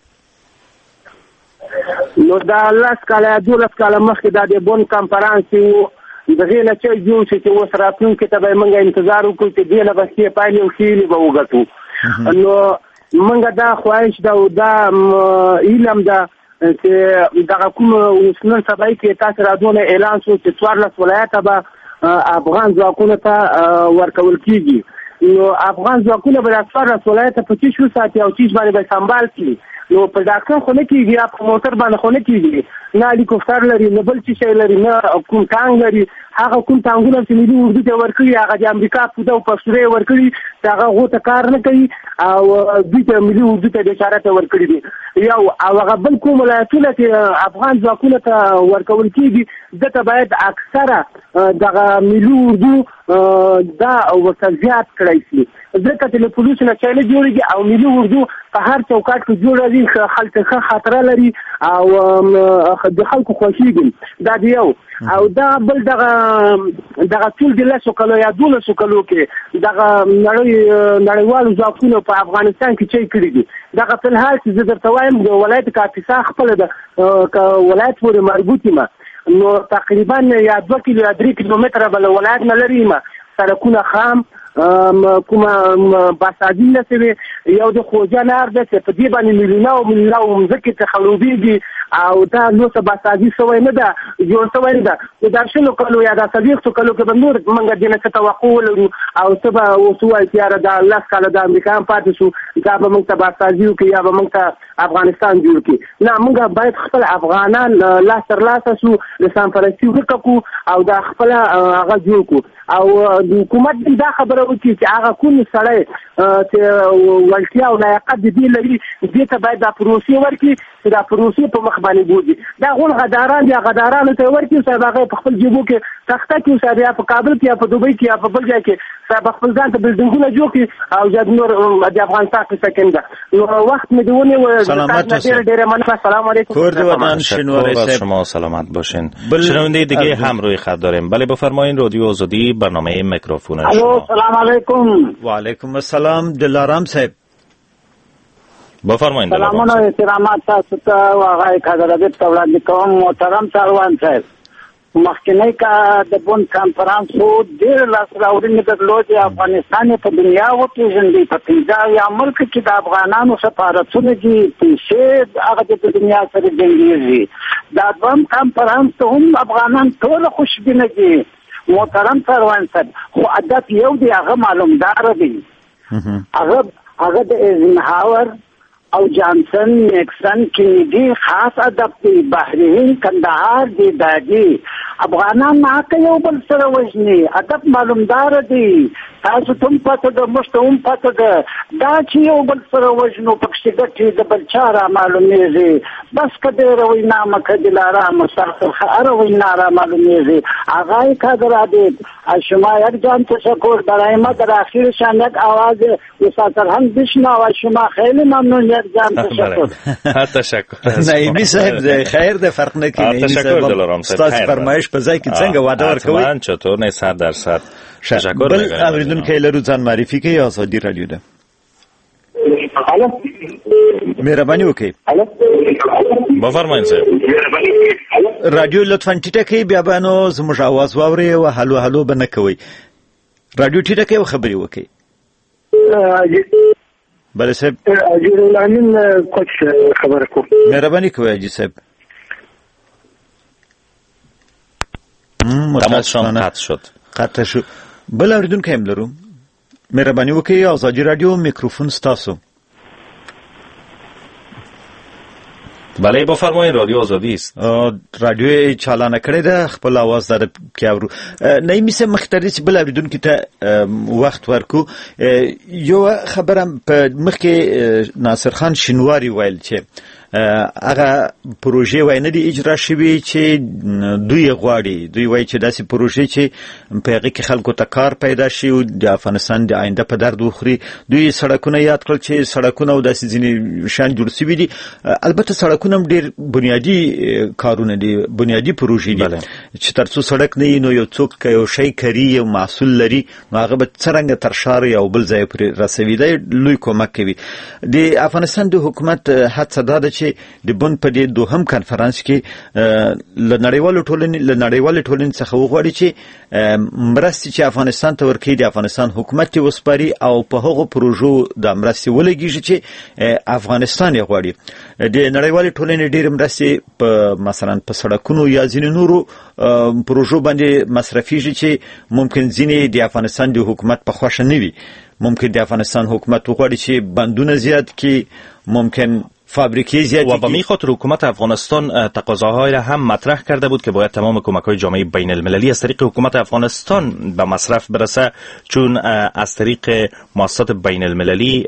نو دا 12 کاله مخکې د بون کانفرنس دغه نه چې یو چې اوس راتلونکي ته به موږ انتظار وکړو چې دې له بسې پایلې او خیلې به وګټو. نو موږ دا خواهش دا علم ده چې دغه کوم اوس نن سبا کې تاسو راځونه اعلان شو چې 14 ولایته به افغان ځواکونو ته ورکول کیږي. نو افغان ځواکونه به د 14 ولایته په چې شو ساتي او چې باندې به سنبال کړي. نو په ډاکټر خو نه کیږي، په موټر باندې خو نه کیږي، نه هلیکوپټر لري، نه بل څه لري، نه کوم ټانک لري. هغه کوم ټانکونه چې ملي اردو ته ورکړي هغه د امریکا په دو پښتوري ورکړي، هغه غوته کار نه کوي او دوی ته ملي اردو ته د اشاره ته ورکړي دي. یو او هغه بل کوم ولایتونه چې افغان ځواکونه ته ورکول کیږي دته باید اکثره دغه ملي اردو دا ورته زیات کړی شي. ځکه چې له پولیسو نه چاله جوړیږي او ملي اردو په هر چوکاټ کې جوړوي، خلک خطر لري او د خلکو خوښیږي. دا دی یو. او دا بل دغه ټول د 10 کالو یا 12 کالو کې دغه نړیوالو ځواکونو په افغانستان کې چې کړی دي. دغه په حال چې زه درته وایم د ولایت کاپیسا خپل د ولایت پورې مربوطه ما، نو تقریبا یا 2 کیلو یا 3 کیلومتره بل ولایت نه لري ما. سړکونه خام کومه باسادی نسوي، یو د خوجانار ده چې په دې باندې میلیونه او مځکې ته خلوبېږي او دا نو څه باسادی سوی نه ده، جوړ سوی نه ده. د 10 کالو یا د 30 کالو کې به نور موږ دې نه څه توقع ولرو او څه به اوس وایي چې دا 10 کاله د امریکا هم پاتې شو، دا به موږ ته باسادي وکړي یا به موږ ته افغانستان جوړ کړي. نه، موږ باید خپل افغانان لاس تر لاسه شو د سانفرانسي وکړو او دا خپل هغه جوړ کړو. او د حکومت دا خبره وکړي چې هغه کوم سړی چې ولټیا او لیاقت دې لري دې ته باید دا پروسې ورکړي چې دا پروسې په مخ باندې بوځي. دا غون غداران دي، غدارانو ته ورکړي چې هغه په خپل جیبو کې تخته کې اوسه یا په کابل کې یا په دوبۍ کې یا په بل ځای کې صاحب خپل ځان ته بلډینګونه جوړ کړي او ځد نور د افغانستان په سکند. نو وخت مې دیونه و ډېر مننه. السلام علیکم. کور دې ودان شینواری صاحب، شما سلامت باشین. شنونده دیگه هم روی خط داریم. بله بفرمایید. رادیو آزادی، برنامه میکروفون شما. الو سلام علیکم. و علیکم السلام. دلارام صاحب بفرمایید. سلامونه او احترامات تاسو ته او هغه حضرت ته وړاندې کوم. محترم سروان صاحب، مخکنی کا د بون کانفرنس وو ډېر لاس راوړنې درلودې. افغانستان په دنیا وپېژندل، په 15 ملک کې د افغانانو سفارتونه دي، پیسې هغه د دنیا سره جنګېږي. دا بون کانفرنس ته هم افغانان ټول خوشبینه دي. محترم سروان صاحب، خو عادت یو دی، هغه معلومدار دی. هغه د ایزنهاور او جانسن نیکسن کینیدی خاص ادب دی بحری هند کندهار دی دادی افغانان ناکه یو بل سره وژني ادب معلومدار دی تاسو تم پته د مشتوم پته دا چې یو بل سره وژنو پکې ګټي د بل چاره معلومیږي بس کده روي نامه کدي لاره مسافر خار روي ناره معلومیږي اغای کادر دی شما یک جان تشکر برای ما در اخیر شانت آواز مسافر هم بشنا و شما خیلی ممنون یک جان تشکر تشکر نایمی صاحب خیر ده فرق نکنه تشکر دلارم صاحب استاد فرمایش په ځای کې څنګه وعده ورکوي حتما چطور نه 100% تشکر بل اوریدونکو لرو ځان معرفي کوي آزادي رادیو ده مهرباني وکړئ بفرمایئ صاحب رادیو لطفا ټیټه کړئ بیا به نو زموږ आवाज واورئ او هلو هلو به نه کوئ رادیو ټیټه کړئ او خبرې وکړئ بله صاحب اجیر الامین کوچ خبر کو مهرباني کوئ اجي صاحب تماشان قطع شد بل اوریدونکو هم لرو مهرباني وکړئ آزادي رادیو میکروفون ستاسو بله بفرمایید رادیو آزادی است رادیو چالانه کړی ده خپل आवाज در کیاورو نه میسه مختاري بل اوریدونکو ته وخت ورکو یو خبرم په مخکې ناصر خان شینواری ویل چې هغه پروژې وای نه دی اجرا شوی چې دوی غواړي دوی وای چې داسې پروژې چې په هغه کې خلکو ته کار پیدا شي او د افغانستان د آینده په درد وخوري دوی سړکونه یاد کړل چې سړکونه او داسې ځینې شان جوړ شوي دي البته سړکونه هم ډېر بنیادی کارونه دي بنیادی پروژې دي چې ترڅو سړک نه نو یو څوک یو شی کوي یو محصول لري نو هغه به څرنګه تر ښار یو بل ځای پورې رسوي دی لوی کومک کوي د افغانستان د حکومت هڅه ده چې د بن په دې دوهم کانفرنس کې له نړیوالو ټولنې څخه وغواړي چې مرستې چې افغانستان ته ورکوي د افغانستان حکومت یې وسپاري او په هغو پروژو د مرستې ولګېږي چې افغانستان یې غواړي د نړیوالې ټولنې ډېرې مرستې په مثلا په سړکونو یا ځینې نورو پروژو باندې مصرفېږي چې ممکن ځینې د افغانستان د حکومت په خوښه نه وي ممکن د افغانستان حکومت وغواړي چې بندونه زیاد کړي ممکن فابریکی زیادی و به می خاطر حکومت افغانستان تقاضاهای را هم مطرح کرده بود که باید تمام کمک‌های جامعه بین المللی از طریق حکومت افغانستان به مصرف برسه چون از طریق مؤسسات بین المللی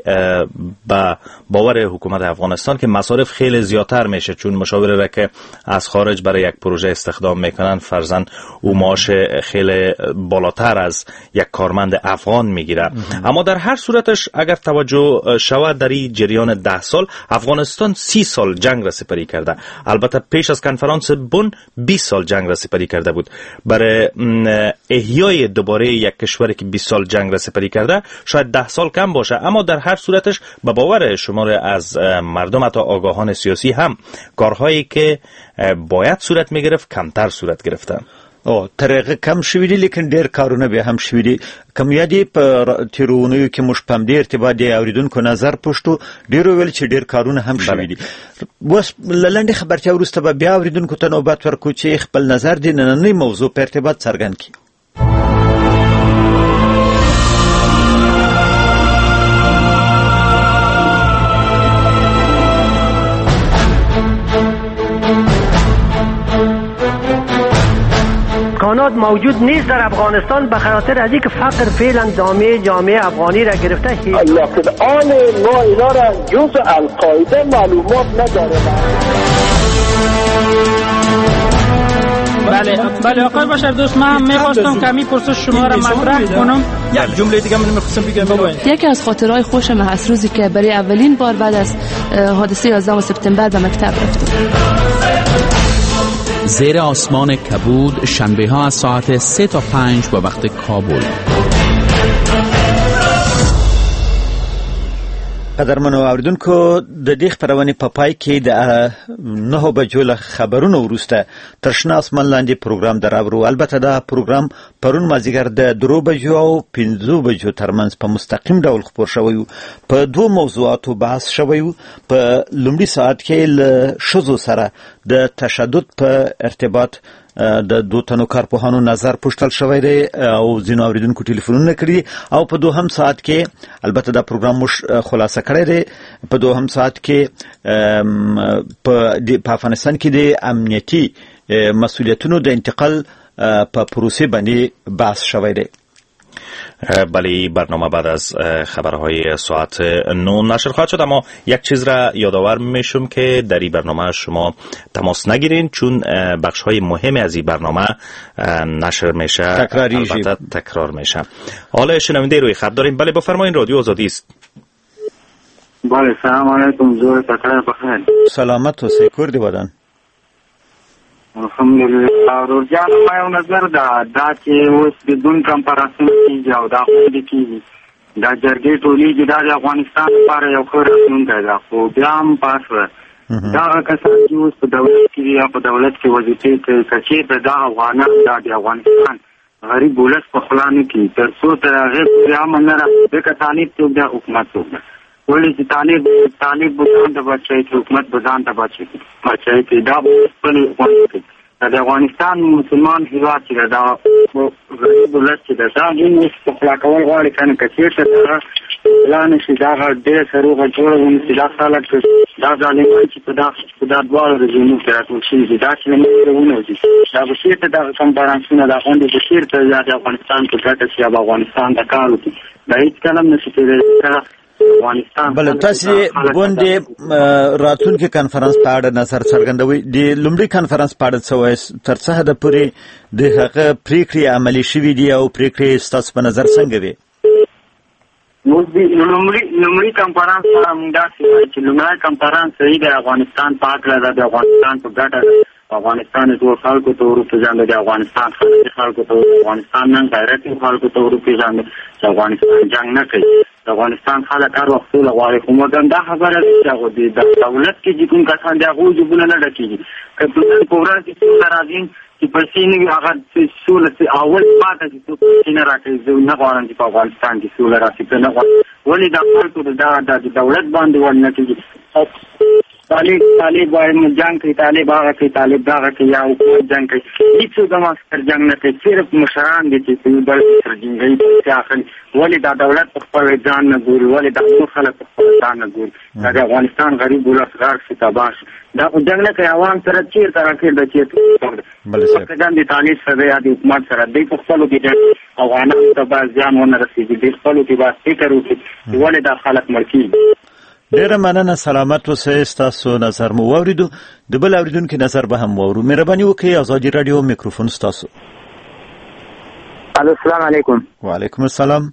به باور حکومت افغانستان که مصارف خیلی زیادتر میشه چون مشاوره را که از خارج برای یک پروژه استخدام میکنن فرضاً او معاش خیلی بالاتر از یک کارمند افغان میگیره اما در هر صورتش اگر توجه شود در این جریان 10 سال افغانستان 30 سال جنگ را سپری کرده البته پیش از کنفرانس بن 20 سال جنگ را سپری کرده بود برای احیای دوباره یک کشوری که 20 سال جنگ را سپری کرده شاید 10 سال کم باشه اما در هر صورتش به باور شمار از مردم تا آگاهان سیاسی هم کارهایی که باید صورت میگرفت کمتر صورت گرفتن او طریقه کم شوی دی لیکن ډیر کارونه به هم شوی دی کم یادی په تیرونیو کې مش پم دی ارتباط دی اوریدونکو نظر پښتو ډیر ویل چې ډیر کارونه هم شوی دی بس لاندې خبرتیا ورسته به بیا اوریدونکو ته نوبت ورکو چې خپل نظر دی نن موضوع په ارتباط څرګند کړي امکانات موجود نیست در افغانستان به خاطر از اینکه فقر فعلا جامعه افغانی را گرفته لکن آن ما اینا را جز القاعده معلومات نداره بله آقای بشر دوست من می‌خواستم کمی پرسش شما را مطرح کنم یک جمله دیگه من می‌خواستم بگم یکی از خاطرهای خوشم از روزی که برای اولین بار بعد از حادثه 11 سپتامبر به مکتب رفتم زیر آسمان کبود شنبه ها از ساعت 3 تا 5 به وقت کابل. قدرمنو اوریدونکو د دې خبرونه په پای کې د 9 بجو له خبرونو وروسته ترشنا اسمان لاندې پروګرام دراورو البته دا پروګرام پرون مازیګر د 2 بجو او 5 بجو ترمنځ په مستقیم ډول خبر شوی په دوه موضوعاتو بحث شوی په لومړي ساعت کې له شذو سره د تشدد په ارتباط د دوه تنو کارپوهانو نظر پوښتل شوی دی او ځینو اوریدونکو ټلیفونونه کړي او په دوهم ساعت کې البته دا پروګرام موږ خلاصه کړی دی. په دوهم ساعت کې په افغانستان کې د امنیتي مسئولیتونو د انتقال په پروسه باندې بحث شوی دی. بله، برنامه بعد از خبرهای ساعت 9 نشر خواهد شد، اما یک چیز را یادآور میشم که در این برنامه شما تماس نگیرین چون بخش های مهم از این برنامه نشر میشه، البته تکرار میشه. حالا شنونده روی خط داریم. بله بفرمایید، رادیو آزادی است. بله سلام علیکم، زور پتر بخیر. سلامت و سیکور دی بدن. الحمدلله. روزان ما یو نظر دا چې اوس بدون کمپاراسون کیږي او دا خوندې کیږي دا جرګې ټولېږي دا د افغانستان لپاره یو ښه راتلونکی ده، خو بیا هم پاسه دا کسان چې اوس په دولت کې یا په دولت کې وظیفې کوي که چېرته دا افغانان دا د افغانستان غریب ولس په خوله نه کړي تر څو تر هغې پورې امن نه راشي ځکه طالب څوک دی، حکومت څوک دی. ولې چې طالب به ځان ته بچی کړي، حکومت به ځان ته بچی کړي، دا به خپلې غونډې کوي. د افغانستان مسلمان هیواد چې دا غریب ولس چې دا اوس په خوله کول غواړي کنه که چېرته دغه لا نشي دغه ډېره سروغه جوړه ونیسي دا خلک دا ظالمان چې په دا دواړو رژیمونو کې راټول شوي دي دا چې له منځه ونوځي دا به چېرته دغه کنفرانسونه دا غونډې به چېرته یا د افغانستان په ګټه شي یا به افغانستان ته کار وکړي دا هېڅ کله هم نشي کېدلی. بله تاسو غونډې راتلونکي کنفرانس په اړه نظر څرګندوي. د لومړي کنفرانس په اړه څه وایي؟ تر څه حده پورې د هغه پریکړې عملي شوي دي او پریکړې ستاسو په نظر څنګه وي؟ لومړي کنفرانس موږ داسې وایو چې لومړی کنفرانس صحیح د افغانستان په هکله ده، د افغانستان په ګټه ده، افغانستان ټول خلکو ته وروپېژنده، د افغانستان خلکو ته افغانستان نن غیرتي خلکو ته وروپېژنده چې افغانستان جنګ نه کوي، د افغانستان خلک هر وخت سوله غواړي. خو مردم دا خبره ده چې هغوی د دولت کې چې کوم کسان د هغوی جېبونه نه ډکېږي که په ورځ کې سوله راځي چې پیسې نه وي هغه سوله اول پاته چې څوک پیسې نه راکوي. زه نه غواړم چې په افغانستان کې سوله راشي، که نه غواړم ولې دا خلکو د دولت باندې ور نه کېږي. طالب وايي جنگ کوي، طالب هغه کوي، طالب دغه کوي یا حکومت جنگ کوي، هېڅوک هم سره جنګ نه کوي، صرف مشران دي چې بل سره جنګوي پیسې اخلي. ولې دا دولت په خپل ځان نه ګوري، ولې دا نور خلک په خپل ځان نه ګوري؟ دا د افغانستان غریب ولس غرق شي تباه شي دا خو جنګ نه کوي. عوام سره چېرته راکېږي چېرته د طالب سره یا د حکومت سره دوی په خپلو کې افغانانو ته باید زیان ونه رسېږي، دوی خپلو کې باید فکر وکړي ولې دا خلک مړ کېږي. ډیره مننه، سلامت اوسئ. ستاسو نظر مو واوریدو، د بل اوریدونکي نظر به هم واورو. مهرباني وکړئ، ازادي راډیو میکروفون ستاسو. السلام علیکم. وعلیکم السلام.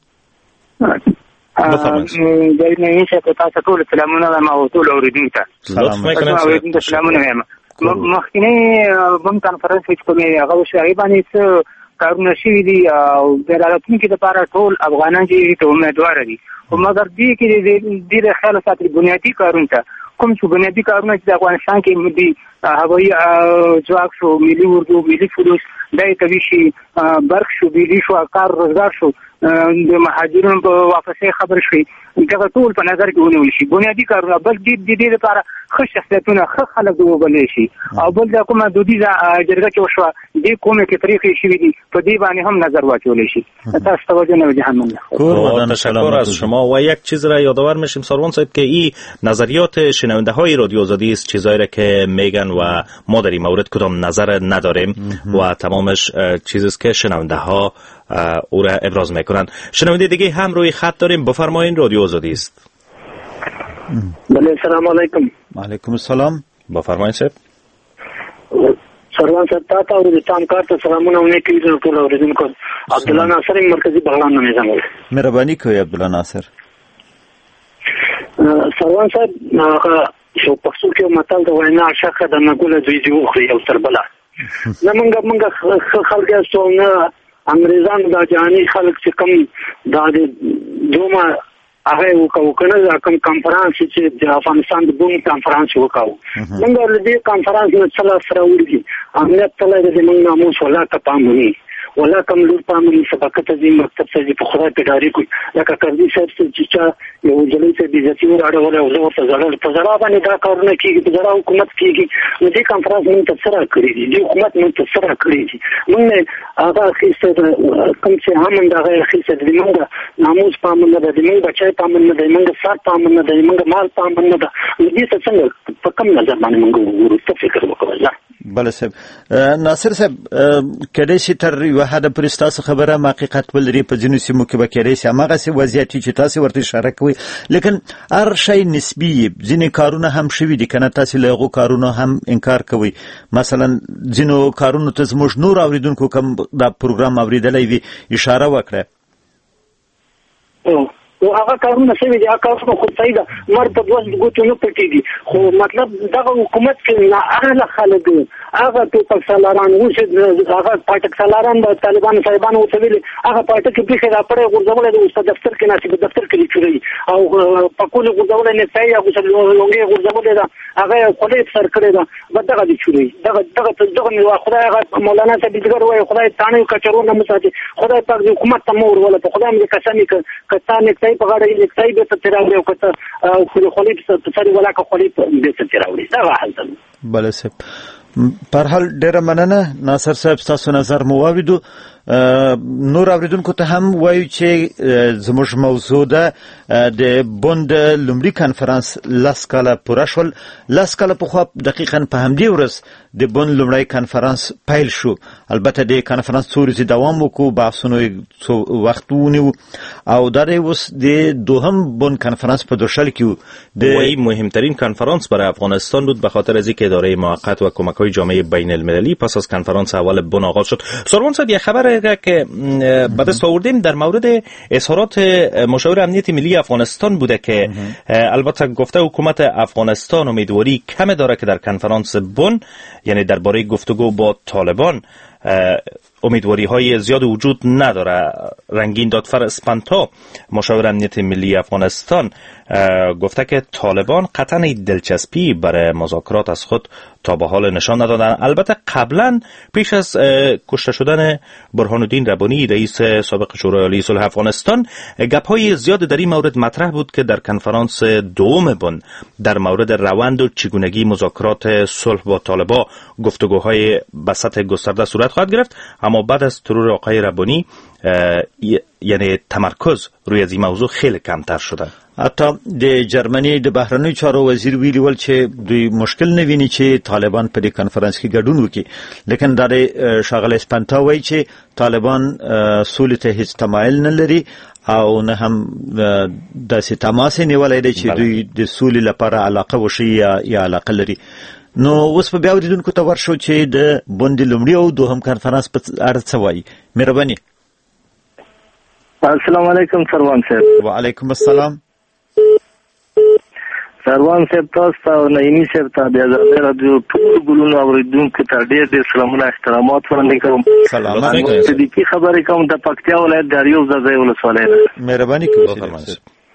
دایمه شه په تاسو ټول سلامونه ما ټول اوریدونکو ته سلامونه وایم. مخکینی بم کانفرنس چې کومه هغه شوی باندې څه کارونه شوي دي او د راتلونکي لپاره ټول افغانان چې امیدوار دي، خو مګر دې کې ډېر خیال ساتي بنیادي کارونه ته کوم چې بنیادي کارونه چې د افغانستان کې دي هوایي ځواک شو، ملي اردو، ملي فلوس دا یې کوي شي، برق شو، بجلي شو، کار روزګار شو، د مهاجرینو په واپسۍ خبر شوي، دغه ټول په نظر کې ونیول شي. بنیادي کارونه بل د دې لپاره ښه شخصیتونه ښه خلک وبللی شي او بل دا کومه دودیزه جرګه چې وشوه دې کومې کې پرېکړې شوي دي په دې باندې هم نظر واچولی شي. تاسو توجه نه جهنم. تشکر از شما. و یک چیز را یادآور میشیم ساروان صاحب که این نظریات شنونده های رادیو آزادی است، چیزایی را که میگن و ما در این مورد کدام نظر نداریم و تمامش چیزی است که شنونده ها او را ابراز میکنن. شنونده دیگه هم روی خط داریم، بفرمایین، رادیو آزادی است. بله سلام علیکم. وعلیکم السلام. بفرمایید صاحب. سروان صاحب تا او د تام کار ته سلامونه ونه کړي ټول اوریدونکو. عبدالله ناصر مرکزی بغلان نه زنګ. مهرباني کوي عبدالله ناصر. سروان صاحب یو پښتو کې متل د وینا شخه د نګول دوی دی خو یو تر بلا زمونږ خلک استونه انګريزان د جهاني خلک چې کم د دوما هغه وکړه کوم کانفرنس چې د افغانستان د بوم کانفرنس وکاو موږ له دې کانفرنس نه څلا سره ورګي امنیت تل د موږ ناموس ولا ته پامونی ولا کوم لور پامن سبق ته ځي مکتب ته ځي په خدای په ډاری کوي لکه کردي صاحب چې چا یو جلوی ته د ذاتی وراړه او زه ورته زړل په زړه باندې دا کارونه کیږي په زړه حکومت کیږي نو دې کانفرنس موږ ته سره کړی دي د حکومت موږ ته سره کړی دي موږ هغه خېسته کوم چې هم دا خېسته د موږ ناموس پامن نه د موږ بچای پامن نه د موږ سات پامن نه د موږ مال پامن نه د دې څه څنګه په کوم نظر باندې موږ وګورو ته فکر وکړو بله صاحب ناصر صاحب کله چې تر یو حد پورې ستاسو خبره حقیقت ولري په ځینو سیمو کې به کېدای شي هماغسې وضعیت چې تاسو ورته اشاره کوئ لیکن هر شی نسبي ځینې کارونه هم شوي دي که نه تاسې له هغو کارونو هم انکار کوئ مثلا ځینو کارونو ته زموږ نور اورېدونکو کوم دا پروګرام اورېدلی وي اشاره وکړه او هغه کارونه شوي دي هغه کارونه خو صحیح ده مر په دوه ګوتو نه پټېږي خو مطلب دغه حکومت کې نااهله خلک هغه ټوپک سالاران اوس هغه پاټک سالاران د طالبانو صاحبانو وتویلي هغه پاټک کې پیښه را پړې غورځولې د استاد دفتر کې ناسي په دفتر کې لیکلي او په کول غورځولې نه ځای هغه څه لونګي غورځولې دا هغه خدای سر کړی دا بدغه دي چوري دغه نو خدای هغه مولانا صاحب دغه وایي خدای تانه کچرونه مساجي خدای پاک د حکومت ته مور ولا په خدای مې قسم کتانه په غاړه یې کتای به ته راوړي او کته خولي په سړي ولا کا خولي به ته راوړي دا حال ده بله صاحب پر حال ډیره مننه ناصر صاحب تاسو نظر مو واوریدو نور اوریدونکو ته هم وایو چې زموږ موضوع ده د بوند لومړي کانفرنس 10 کاله پوره شول 10 کاله پخوا دقیقاً په همدې ورځ د بوند لومړی کانفرنس پیل شو البته د کانفرنس څو ورځې دوام وکړو بحثونو څو وخت ونیو او دا دی اوس د دوهم بوند کانفرنس په دوشل کې وی مهمترین کانفرنس برای افغانستان بود به خاطر از اینکه اداره موقت و کمک‌های جامعه بین المللی پس از کنفرانس اول بن آغاز شد. سروان صاحب یک خبر که به دست آوردیم در مورد اظهارات مشاور امنیت ملی افغانستان بوده که البته گفته حکومت افغانستان امیدواری کم داره که در کنفرانس بن یعنی درباره گفتگو با طالبان امیدواری های زیاد وجود نداره. رنگین دادفر اسپانتا مشاور امنیت ملی افغانستان گفته که طالبان قطعا دلچسپی برای مذاکرات از خود تا به حال نشان ندادن. البته قبلا پیش از کشته شدن برهان الدین ربانی رئیس سابق شورای عالی صلح افغانستان گپ‌های زیاد در این مورد مطرح بود که در کنفرانس دوم بن در مورد روند و چگونگی مذاکرات صلح با طالبان گفتگوهای به سطح گسترده صورت خواهد گرفت، اما بعد از ترور آقای ربانی یعنی تمرکز روی از این موضوع خیلی کمتر شده. حتی د جرمني د بهرنیو چارو وزیر ویلي ول چې دوی مشکل نه ویني چې طالبان په دې کانفرنس کې ګډون وکړي، لیکن دا ښاغلی اسپانتا وایي چې طالبان سولې ته هیڅ تمایل نه لري او نه هم داسې تماس نیولی دی چې دوی د سولې لپاره علاقه وشي یا علاقه لري. نو اوس په بیا اوریدونکو ته ورشو چې د بوند لومړي او دوهم کانفرنس په اړه څه وایي. مهرباني. السلام علیکم سروان صاحب. وعلیکم السلام. سروان صاحب تاسو ته نعیمي صاحب ته د آزادۍ راډیو ټول ګلونو اوریدونکو ته ډېر سلامونه احترامات وړاندې کوم. سلام علیکم. صدیقي خبرې کوم د پکتیا ولایت د اریوب ځای ولسوالۍ نه. مهرباني کوئ.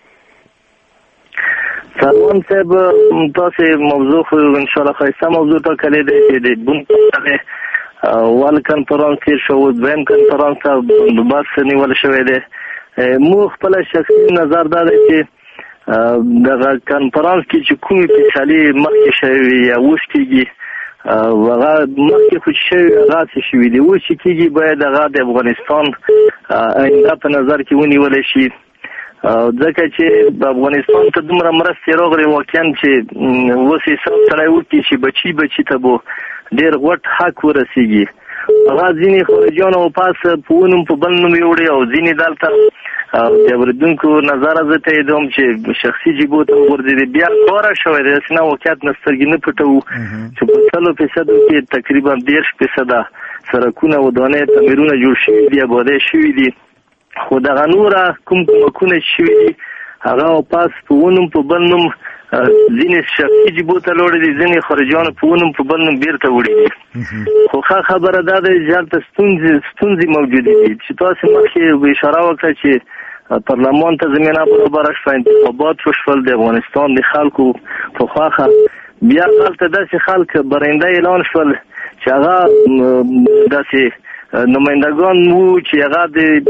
سروان صاحب تاسو موضوع خو ان شاء الله خاصه موضوع ته کلی دی چې د بون وال کنفرانس تیر شو دویم کنفرانس ته بس نیول شوی دی. مو خپل شخصي نظر دا دی چې دغه کنفرانس کې چې کومې فیصلې مخکې شوي یا اوس کېږي هغه مخکې خو شوي هغه څه شوي دي اوس چې کېږي باید هغه د افغانستان آینده په نظر کې ونیولی شي ځکه چې افغانستان ته دومره مرستې راغلې واقعا چې اوس حساب سړی وکړي چې بچي ته به ډېر غوټ حق ورسېږي. هغه ځینې خارجیان او پاس په ونوم په بل نوم یوړي او ځینې دلته د اوریدونکو نظر زه ته یدم چې شخصي جیبو ته وغورځېدې بیا کاره شوی دی داسې نه واقعیت نه سترګې نه پټوو چې په 100% کې تقریبا 10% سړکونه ودانۍ تعمیرونه جوړ شوي دي آبادۍ شوي دي خو دغه نوره کوم کومکونه چې شوي دي هغه پاس په ونوم په بل نوم ځینې شخصي جیبو ته لوړې دي ځینې خارجیانو په ونوم په بل نوم بیرته وړي دي. خو ښه خبره دا ده چې هلته ستونزې موجودې دي چې تاسې مخکې اشاره وکړه چې پارلمان ته زمینه برابره شوه انتخابات وشول د افغانستان د خلکو په خواښه بیا هلته داسې خلک برنده اعلان شول چې هغه داسې نمائندگان وو چې هغه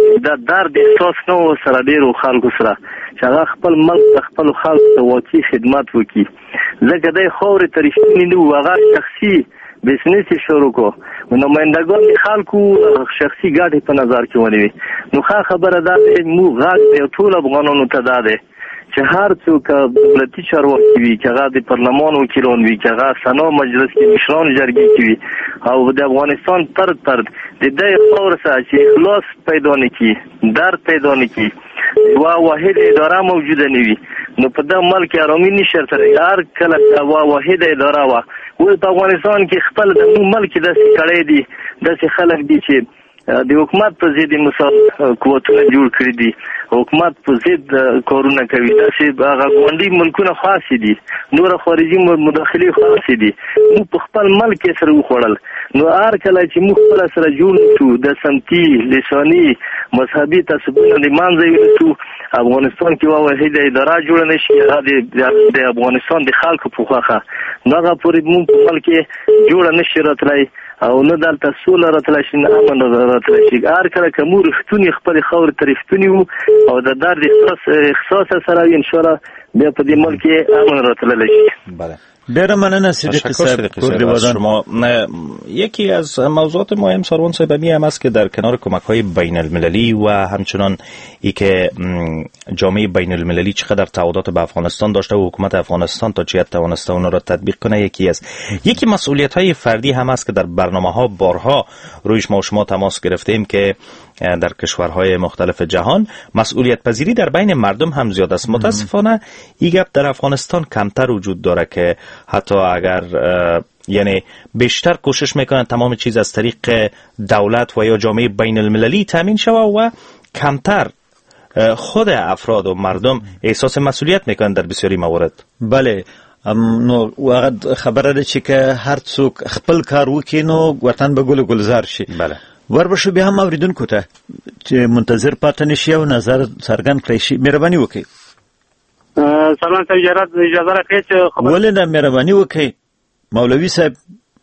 د درد احساس نه و سره ډېرو خلکو سره چې هغه خپل ملک خپل خلکو ته واقعي خدمت وکړي ځکه دی خاورې ته رښتینی نه و هغه شخصي بزنس یې شروع کړو نمائندگان د خلکو شخصي ګټې په نظر کې ونیوي نو ښه خبره دا دی موږ غږ دی ټولو افغانانو ته دا دی چې هر څوک دولتي چارواکي وي چې هغه د پارلمان وکیلان وي چې هغه سنا مجلس کې مشران جرګې کې وي او د افغانستان فرد د دې خاور سره چې اخلاص پیدا نه کړي درد پیدا نه کړي یوه واحده اداره موجوده نه وي نو په دغه ملک آرامي نشي راتلی هر کله یوه واحده اداره وه اوس په افغانستان کې خپل د ملک داسې کړی دي داسې خلک دي چې د حکومت په ضد مثال قوتونه جوړ کړي دي حکومت په ضد کارونه کوي داسې هغه ګاونډي ملکونه خاصې دي نور خارجي مداخلې خاصې دي موږ په خپل ملک سره وخوړل نو هر کله چې موږ خپل سره جوړ شو د سمتي لساني مذهبي تعصبونه د منځه یوسو افغانستان کې یوه واحده اداره جوړه نه شي هغه د افغانستان د خلکو په خوښه نو هغه پورې موږ په ملک کې جوړه نه شي راتلی او نه دلته سوله راتلی شي نه امن راتلی شي هر کله که موږ رښتونې خپلې خاورې ته رښتونې وو او د درد احساس سره وي انشاءالله بیا په دې ملک کې امن راتللی شي بله ډیره مننه صدیق صاحب شما. یکی از موضوعات مهم ساروان صاحب هم است که در کنار کمک‌های بین المللی و همچنان ای که جامعه بین المللی چقدر تعهدات به افغانستان داشته و حکومت افغانستان تا چه حد توانسته اونها را تطبیق کنه یکی مسئولیت‌های فردی هم است که در برنامه‌ها بارها رویش ما و شما تماس گرفتیم که در کشورهای مختلف جهان مسئولیت پذیری در بین مردم هم زیاد است. متاسفانه این گپ در افغانستان کمتر وجود داره که حتی اگر یعنی بیشتر کوشش میکنن تمام چیز از طریق دولت و یا جامعه بین المللی تامین شود و کمتر خود افراد و مردم احساس مسئولیت میکنن در بسیاری موارد. بله نو وقت خبره ده چې که هر څوک خپل کار وکړي نو وطن به ګل ګلزار شي. بله وربشو بیا هم اوریدونکو ته چې منتظر پاتې نشي او نظر څرګند کړی شي مهرباني وکړئ. سلام صاحب اجازه راکړئ چې ولې نه مهرباني وکړئ مولوی صاحب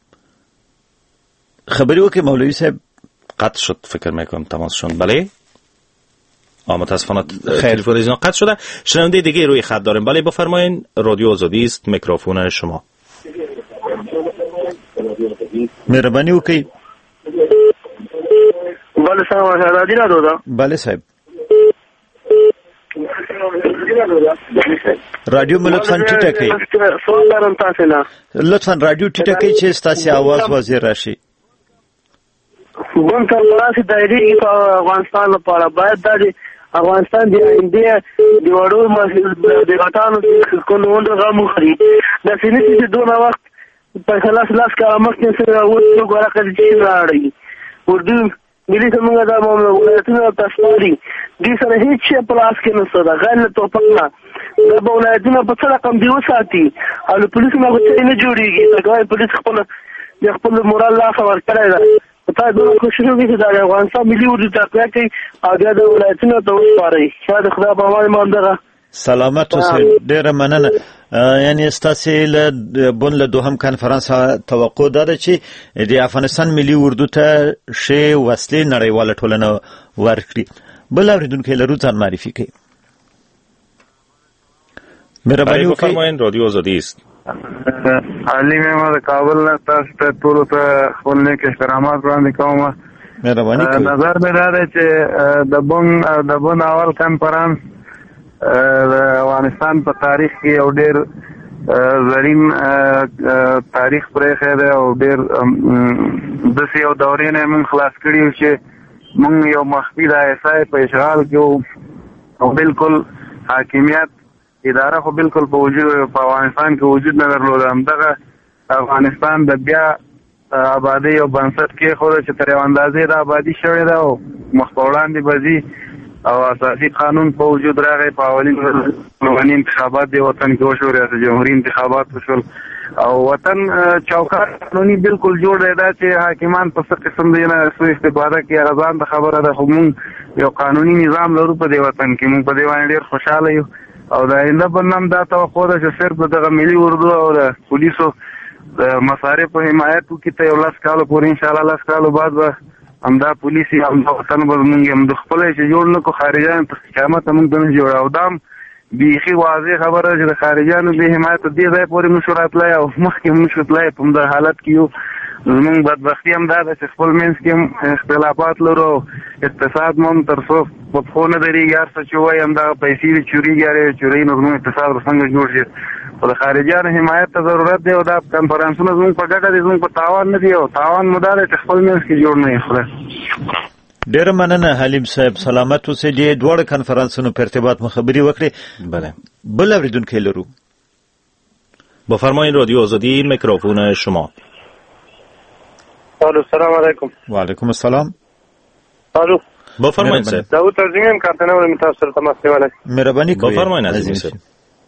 خبری وکړئ. مولوی صاحب قطع شد فکر میکنم تماسشون. بله متاسفانه خیلی فوریزنا قطع شده. شنونده دیگه روی خط داریم. بله بفرمایین رادیو آزادی است میکروفون شما. مهرباني وکړئ. بله سلام رادیو رادیو ده. بله صاحب رادیو مې لطفاً ټیټه کړئ. سوال لرم تاسو نه لطفاً رادیو ټیټه کړئ چې ستاسو आवाज واضح راشي. بون کارپوراسي دایرې په افغانستان لپاره باید د افغانستان د آینده د وړو د غټانو قانون غو خري د سینې چې دونه وخت په خلاص کار مخکې سره وځو غواړي چې راړي ورته ملي څنګه دا ولایتونه تاسو دي سره هیڅ شی په لاس کې نشته دا غل توپنه دا ولایتونه په څه رقم دی وساتي او پولیس نه غوښتي نه جوړیږي دا پولیس خپل مورال لا خبر کړی دا په دغه کوشش وکړي چې د افغانستان ملي ورځ تقویه کړي او بیا د ولایتونو ته وسپاري شاید خدای په امان مونږه سلامت اوسئ. ډیره مننه. یعنی ستاسو له بون له دوهم کانفرنس توقع ده چې د افغانستان ملي اردو ته شی وسلې نړیواله ټولنه ورکړي. بل اوریدونکو له روزان معرفي کوي. مهرباني وکړئ. بفرمایئ رادیو آزادی است. علي محمد کابل نه تاسو ته ټول ته خپل نیک احترامات وړاندې کوم. مهرباني کوئ. نظر مې دا دی چې د بون اول کانفرنس د افغانستان په تاریخ کې یو ډېر زرین تاریخ پرېښی دی او ډېر داسې یو دورې نه موږ خلاص کړي یو چې موږ یو مخفي د ایسای په اشغال کې وو او بالکل حاکمیت اداره خو بالکل په افغانستان کې وجود نه درلود. همدغه افغانستان د بیا آبادۍ یو بنسټ کېښوده چې تر یو اندازې د آبادي شوې ده او مخ په وړاندې به ځي او اساسي قانون په وجود راغی. په اولین انتخابات د وطن کې وشو ریاست جمهوریت انتخابات وشول او وطن چوکاټ قانوني بالکل جوړ دی دا چې حاکمان په څه قسم دی نه سوء استفاده کوي هغه ځان ته خبره ده خو موږ یو قانوني نظام لرو په دې وطن کې موږ په دې باندې ډېر خوشحاله یو او د آینده په نام دا توقع ده چې صرف دغه ملي اردو او د پولیسو د مصارفو حمایت وکړي ته یو 10 کالو پورې انشاءالله 10 کالو بعد به همدا پولیس همدا وطن به موږ هم د خپل چې جوړ نه کو خارجان په قیامت موږ نه جوړ او دام بیخي واضح خبره چې د خارجانو به حمایت دې ځای پورې نشو راتلای او مخکې هم نشو تلای په دې حالت کې یو زمونږ بدبختي هم دا ده چې خپل منځ کې اختلافات لرو اقتصاد مو تر څو په پښو نه درېږي هر څه چې وایي همدا پیسې چورېږي چورې نو زموږ اقتصاد به څنګه جوړ شي خو د خارجانو حمایت ته ضرورت دی او دا کنفرانسونه زموږ په ګټه دي زموږ په تاوان نه دي او تاوان مو دا دی چې خپل منځ کې جوړ نه یې ډیر مننه حلیم صاحب سلامت اوسئ دې دوه کنفرانسونو په ارتباط مخبری وکړي بله بل اوریدونکو لرو بفرمایید رادیو آزادی میکروفون شما الو السلام علیکم و علیکم السلام الو بفرمایید صاحب داوود ترجمه کارتنه ولې متاسف تماس نیولای مهرباني کوئ بفرمایید عزیز صاحب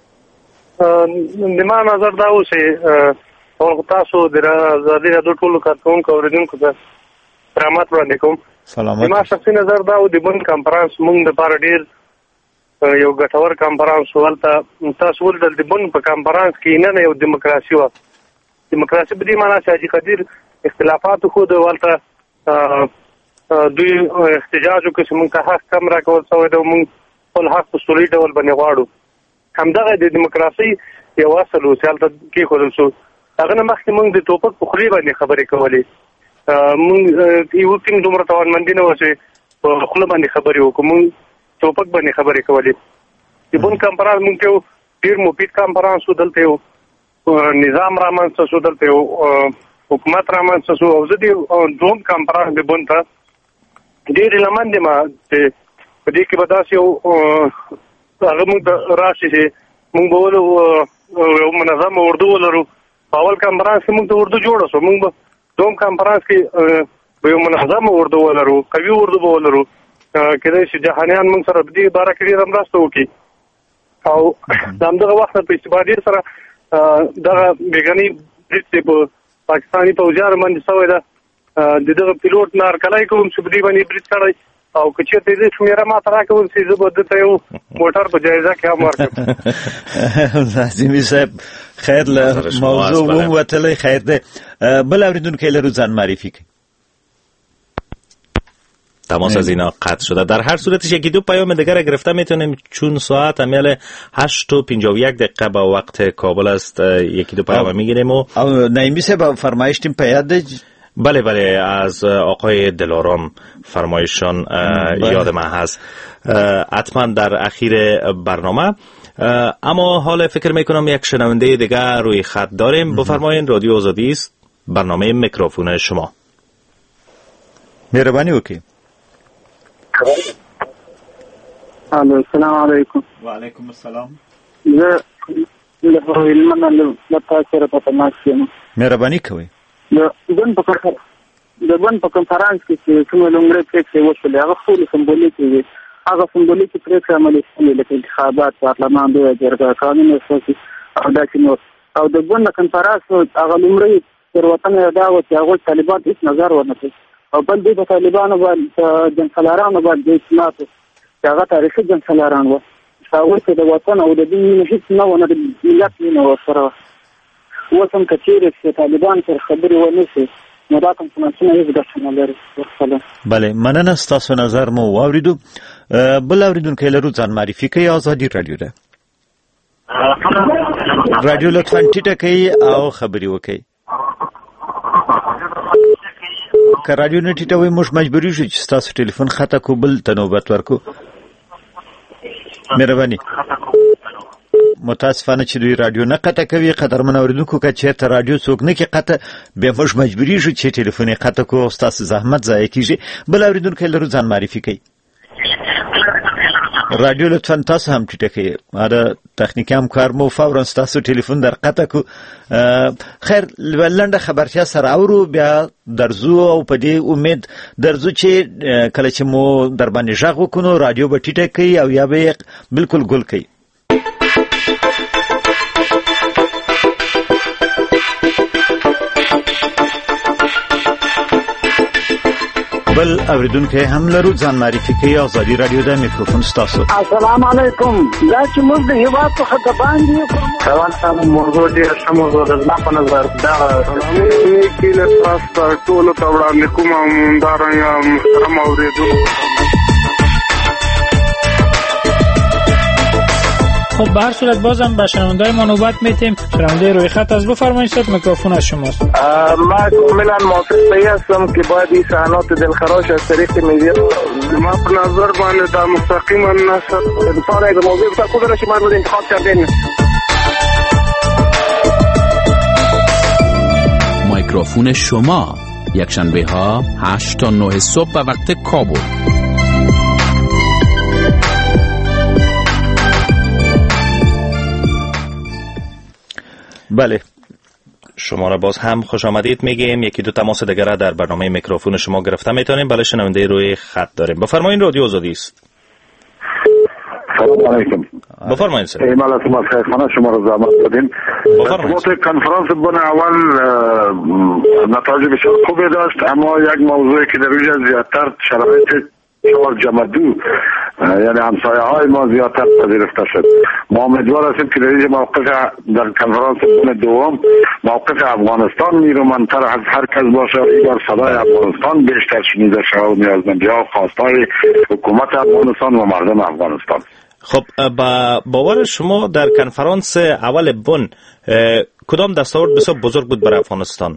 د ما نظر دا و چې او تاسو د آزادي د ټولو کارکونکو اوریدونکو ته رحمت وړاندې کوم سلامات ما شخصي نظر دا و د بن کانفرنس موږ د پاره ډیر یو ګټور کانفرنس ولته تاسو ول د بن په کانفرنس کې نه یو دیموکراسي و دیموکراسي په دې معنی چې حاجی قدیر اختلافات خو د ولته دوی احتجاج وکړي چې موږ حق کم راکول سوی د موږ خپل حق په سولې ډول باندې غواړو همدغه د دیموکراسي یو اصل و چې هلته کېښودل شو هغه نه مخکې موږ د ټوپک په خولې باندې خبرې کولې موږ یو ټیم دومره توانمندي نه وه چې په خوله باندې خبرې وکړو موږ ټوپک باندې خبرې کولې د بن کانفرنس موږ ته یو ډېر مفید کانفرنس و دلته یو نظام رامنځته شو دلته یو حکومت رامنځته شو او زه د دوم کانفرنس د بن ته ډېر هیلهمند یم چې په دې کې به داسې یو هغه موږ ته راشي چې موږ به یو منظم اردو ولرو په اول کانفرنس کې موږ ته اردو جوړه شو موږ به دوم کانفرنس کې به یو منظم اردو ولرو قوي اردو به ولرو کېدای شي جهانیان موږ سره په دې باره کې ډېره مرسته وکړي او د همدغه وخت نه په استفادې سره دغه بېګنۍ برید په پاکستاني پوځیانو باندې شوی ده د دغه پیلوټ نه هرکلی کوم چې په دې باندې برید کړی او که چېرته دې شمېره ماته راکول چې زه به دته یو موټر په جایزه کې هم ورکړم عظیمي صاحب خیر له موضوع ووتلی خیر دی بل اوریدونکی لرو ځان معرفی کړئ تماس از اینا قطع شده در هر صورتش یکی دو پیام دیگر را گرفته میتونیم چون ساعت امیال 8:51 با وقت کابل است یکی دو پیام میگیریم و نایمی صاحب فرمایشتیم پیاد بله از آقای دلارام فرمایشان یاد من هست حتما در اخیر برنامه اما حال فکر میکنم یک شنونده دیگر روی خط داریم بفرمایید رادیو آزادی است برنامه میکروفون شما مهربانی وکړئ الو السلام علیکم وعلیکم السلام زه له هلمند له تاسو سره په تماس یم مهرباني کوئ د بن په کنفرانس کې چې کومه لومړی پرېکړې وشولې هغه ټولې سمبولیکې وې هغه سمبولیکې پرېکړې عملي شوې لکه انتخابات پارلمان لویه جرګه قانون اساسي او داسې نور او د بن کنفرانس هغه لومړی تېروتنه دا وه چې هغوی طالبان هېڅ نظر ونه کړ او بل دوی په طالبانو باندې جنګسالارانو باندې اعتماد و چې هغه تاریخي جنګسالاران وه چې هغوی ته د وطن او د دین مینه هېڅ نه وه نه د ملت مینه ورسره وه اوس هم که چېرې چې طالبان سره خبرې ونه شي نو دا کنفرانسونه هېڅ ګټه نه لري وسلام بله مننه ستاسو نظر مو واورېدو بل اورېدونکی لرو ځان معرفي کوي ازادي راډیو ده راډیو لطفا ټیټه کوي او خبرې وکړئ که راډیو نه ټیټه وي موږ مجبوري شو چې ستاسو ټلیفون خطا کو بل ته نوبت ورکو مهرباني متاسفانه چې دوی راډیو نه قطع کوي قدرمن اوریدونکو که چېرته راډیو څوک نه کوي قطع بیا موږ مجبوري شو چې ټلیفون یې قطع کړو او ستاسو زحمت ضایع کېږي بل اوریدونکی لرو ځان معرفي کوي راډیو لطفا تاسو هم ټیټه کړئ دا تخنیکي همکار مو فورا ستاسو ټلیفون در قطع کړو خیر لنډه خبرتیا سره اورو بیا درځو او په دې امید درځو چې کله چې مو در باندې غږ وکړو راډیو به ټیټه کړئ او یا به بالکل ګل کړئ بل اوریدونکو هم لرو ځان معرفي کوي ازادي رادیو د میکروفون ستاسو. السلام علیکم. دا چې موږ د هیواد په خطه باندې سلام موضوع دې سم موضوع د ما په نظر دا کې له تاسو ټول ته وړاندې کوم دا رنګ محترم اوریدونکو. خب به هر صورت بازم به شنونده‌های ما نوبت میتیم. شنونده روی خط از بفرمایید صد میکروفون از شماست. ما کاملا موافق هستم که باید این صحنات دلخراش از طریق میدیا ما په نظر باندې دا مستقیما نشد انسان یک موضوع بتا خود نشي مورد انتخاب کردن. میکروفون شما یکشنبه ها 8 تا 9 صبح به وقت کابل. بله شما را باز هم خوش آمدید میگیم. یکی دو تماس دیگر در برنامه میکروفون شما گرفته میتونیم. بله شنونده روی خط داریم. بفرمایید رادیو آزادی است. سلام علیکم. بفرمایید سر. ایمال از ما خیرخانه شما را زحمت دادیم. بفرمایید. کنفرانس بنا اول نتایج بسیار خوبی داشت اما یک موضوعی که در روی زیادتر شرایط شوال جمدو یعنی همسایه های ما زیادتر پذیرفته شد. ما امیدوار هستیم که در موقف در کنفرانس دوم موقف افغانستان نیرومندتر از هر کس باشه. این بار صدای افغانستان بیشتر شنیده شود و نیازمندی‌ها و خواستهای حکومت افغانستان و مردم افغانستان. خب با باور شما در کنفرانس اول بن کدام دستاورد بسیار بزرگ بود برای افغانستان؟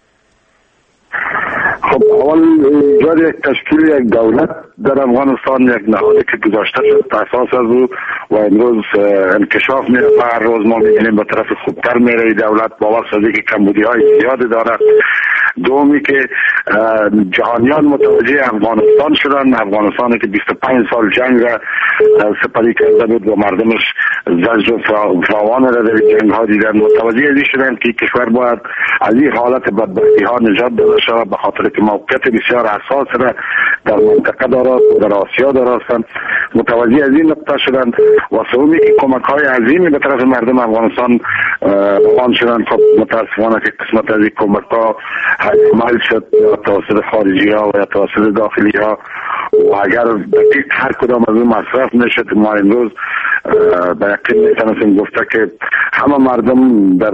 خب اول ایجاد یک تشکیل یک دولت در افغانستان یک نهادی که گذاشته شد اساس از او و امروز انکشاف میره و هر روز ما میبینیم به طرف خوبتر میره این دولت با وجه از اینکه کمبودی های زیادی داره. دومی که جهانیان متوجه افغانستان شدن. افغانستانی که 25 سال جنگ را سپری کرده بود و مردمش زجر و فراوان را در جنگ ها دیدن متوجه ازی شدن که کشور باید از این حالت بدبختی ها نجات داده شود به خاطر که موقعیت بسیار حساس را در منطقه داره و در آسیا دارستند. متوجه از این نقطه شدن و سومی که کمک های عظیمی به طرف مردم افغانستان روان شدن. خب متاسفانه که قسمت از این کمک ها عمل شد یا توسط خارجی ها و یا توسط داخلی ها و اگر دقیق هر کدام از اون مصرف نشد ما امروز به یقین میتونستیم گفته که همه مردم در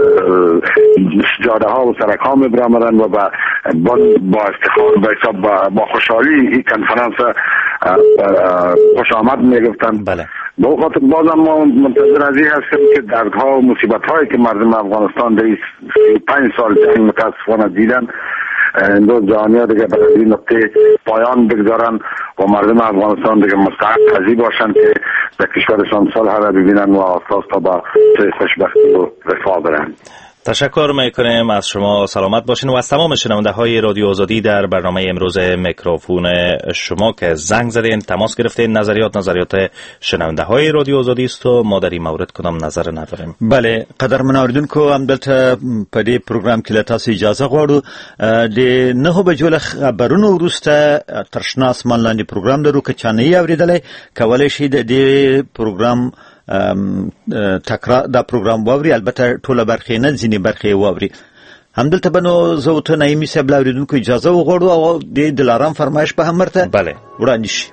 جاده ها و سرک ها میبرامدن و با افتخار با خوشحالی این کنفرانس خوش آمد میگفتن. بله. به خاطر بازم ما منتظر از این هستیم که دردها و مصیبت هایی که مردم افغانستان در 35 سال جنگ متاسفانه دیدن امروز جهانی‌ها دیگه برای این نقطه پایان بگذارن و مردم افغانستان دیگه مستحق قضی باشن که در کشورشان صلح را ببینن و اساس تا با خوشبختی و رفاه برن. تشکر میکنیم از شما. سلامت باشین و از تمام شنونده های رادیو آزادی در برنامه امروز میکروفون شما که زنگ زدین تماس گرفتین. نظریات شنونده های رادیو آزادی است و ما در این مورد کدام نظر نداریم. بله قدرمن اوریدونکو هم دلته په دې پروګرام کې له تاسو اجازه غواړو د 9 بجو له خبرونو وروسته ترشنا اسمان لاندې پروګرام درو که چا نه اوریدلی کولای شي د دې پروګرام تکرار دا پروګرام واوري. البته ټوله برخې نه ځینې برخې واوري. همدلته بنو زه ته نایمي صاحب له اوریدونکو اجازه وغواړو او د دلارام فرمایش به هم ورته بله وړاندې شي.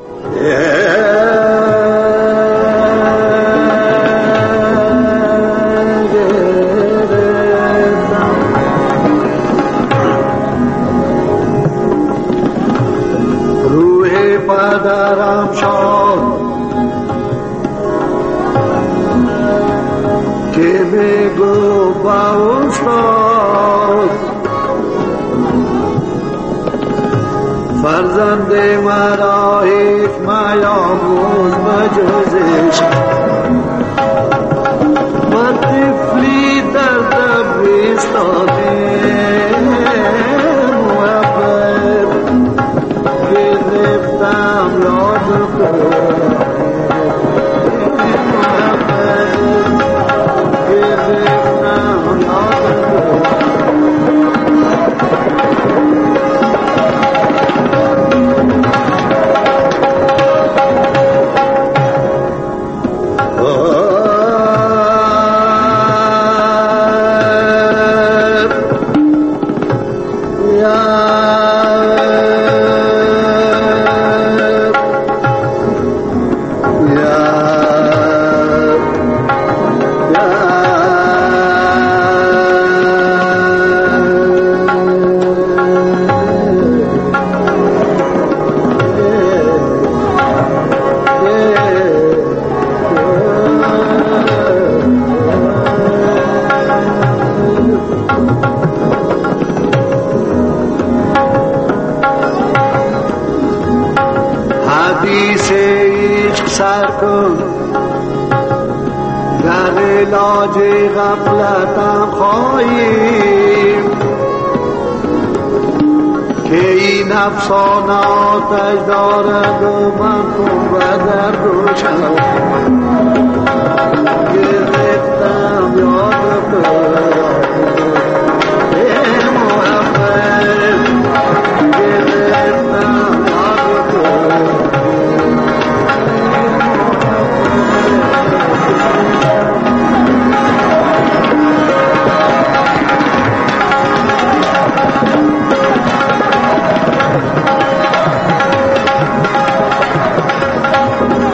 روح پدرم شاد که بگو با استاد فرزند مرا هیچ میاموز مجازش و طفلی در دبستانه موفر گرفتم یاد خود گر علاج غفلتم خواهیم که این افسانه آتش دارد و من کن و در روشن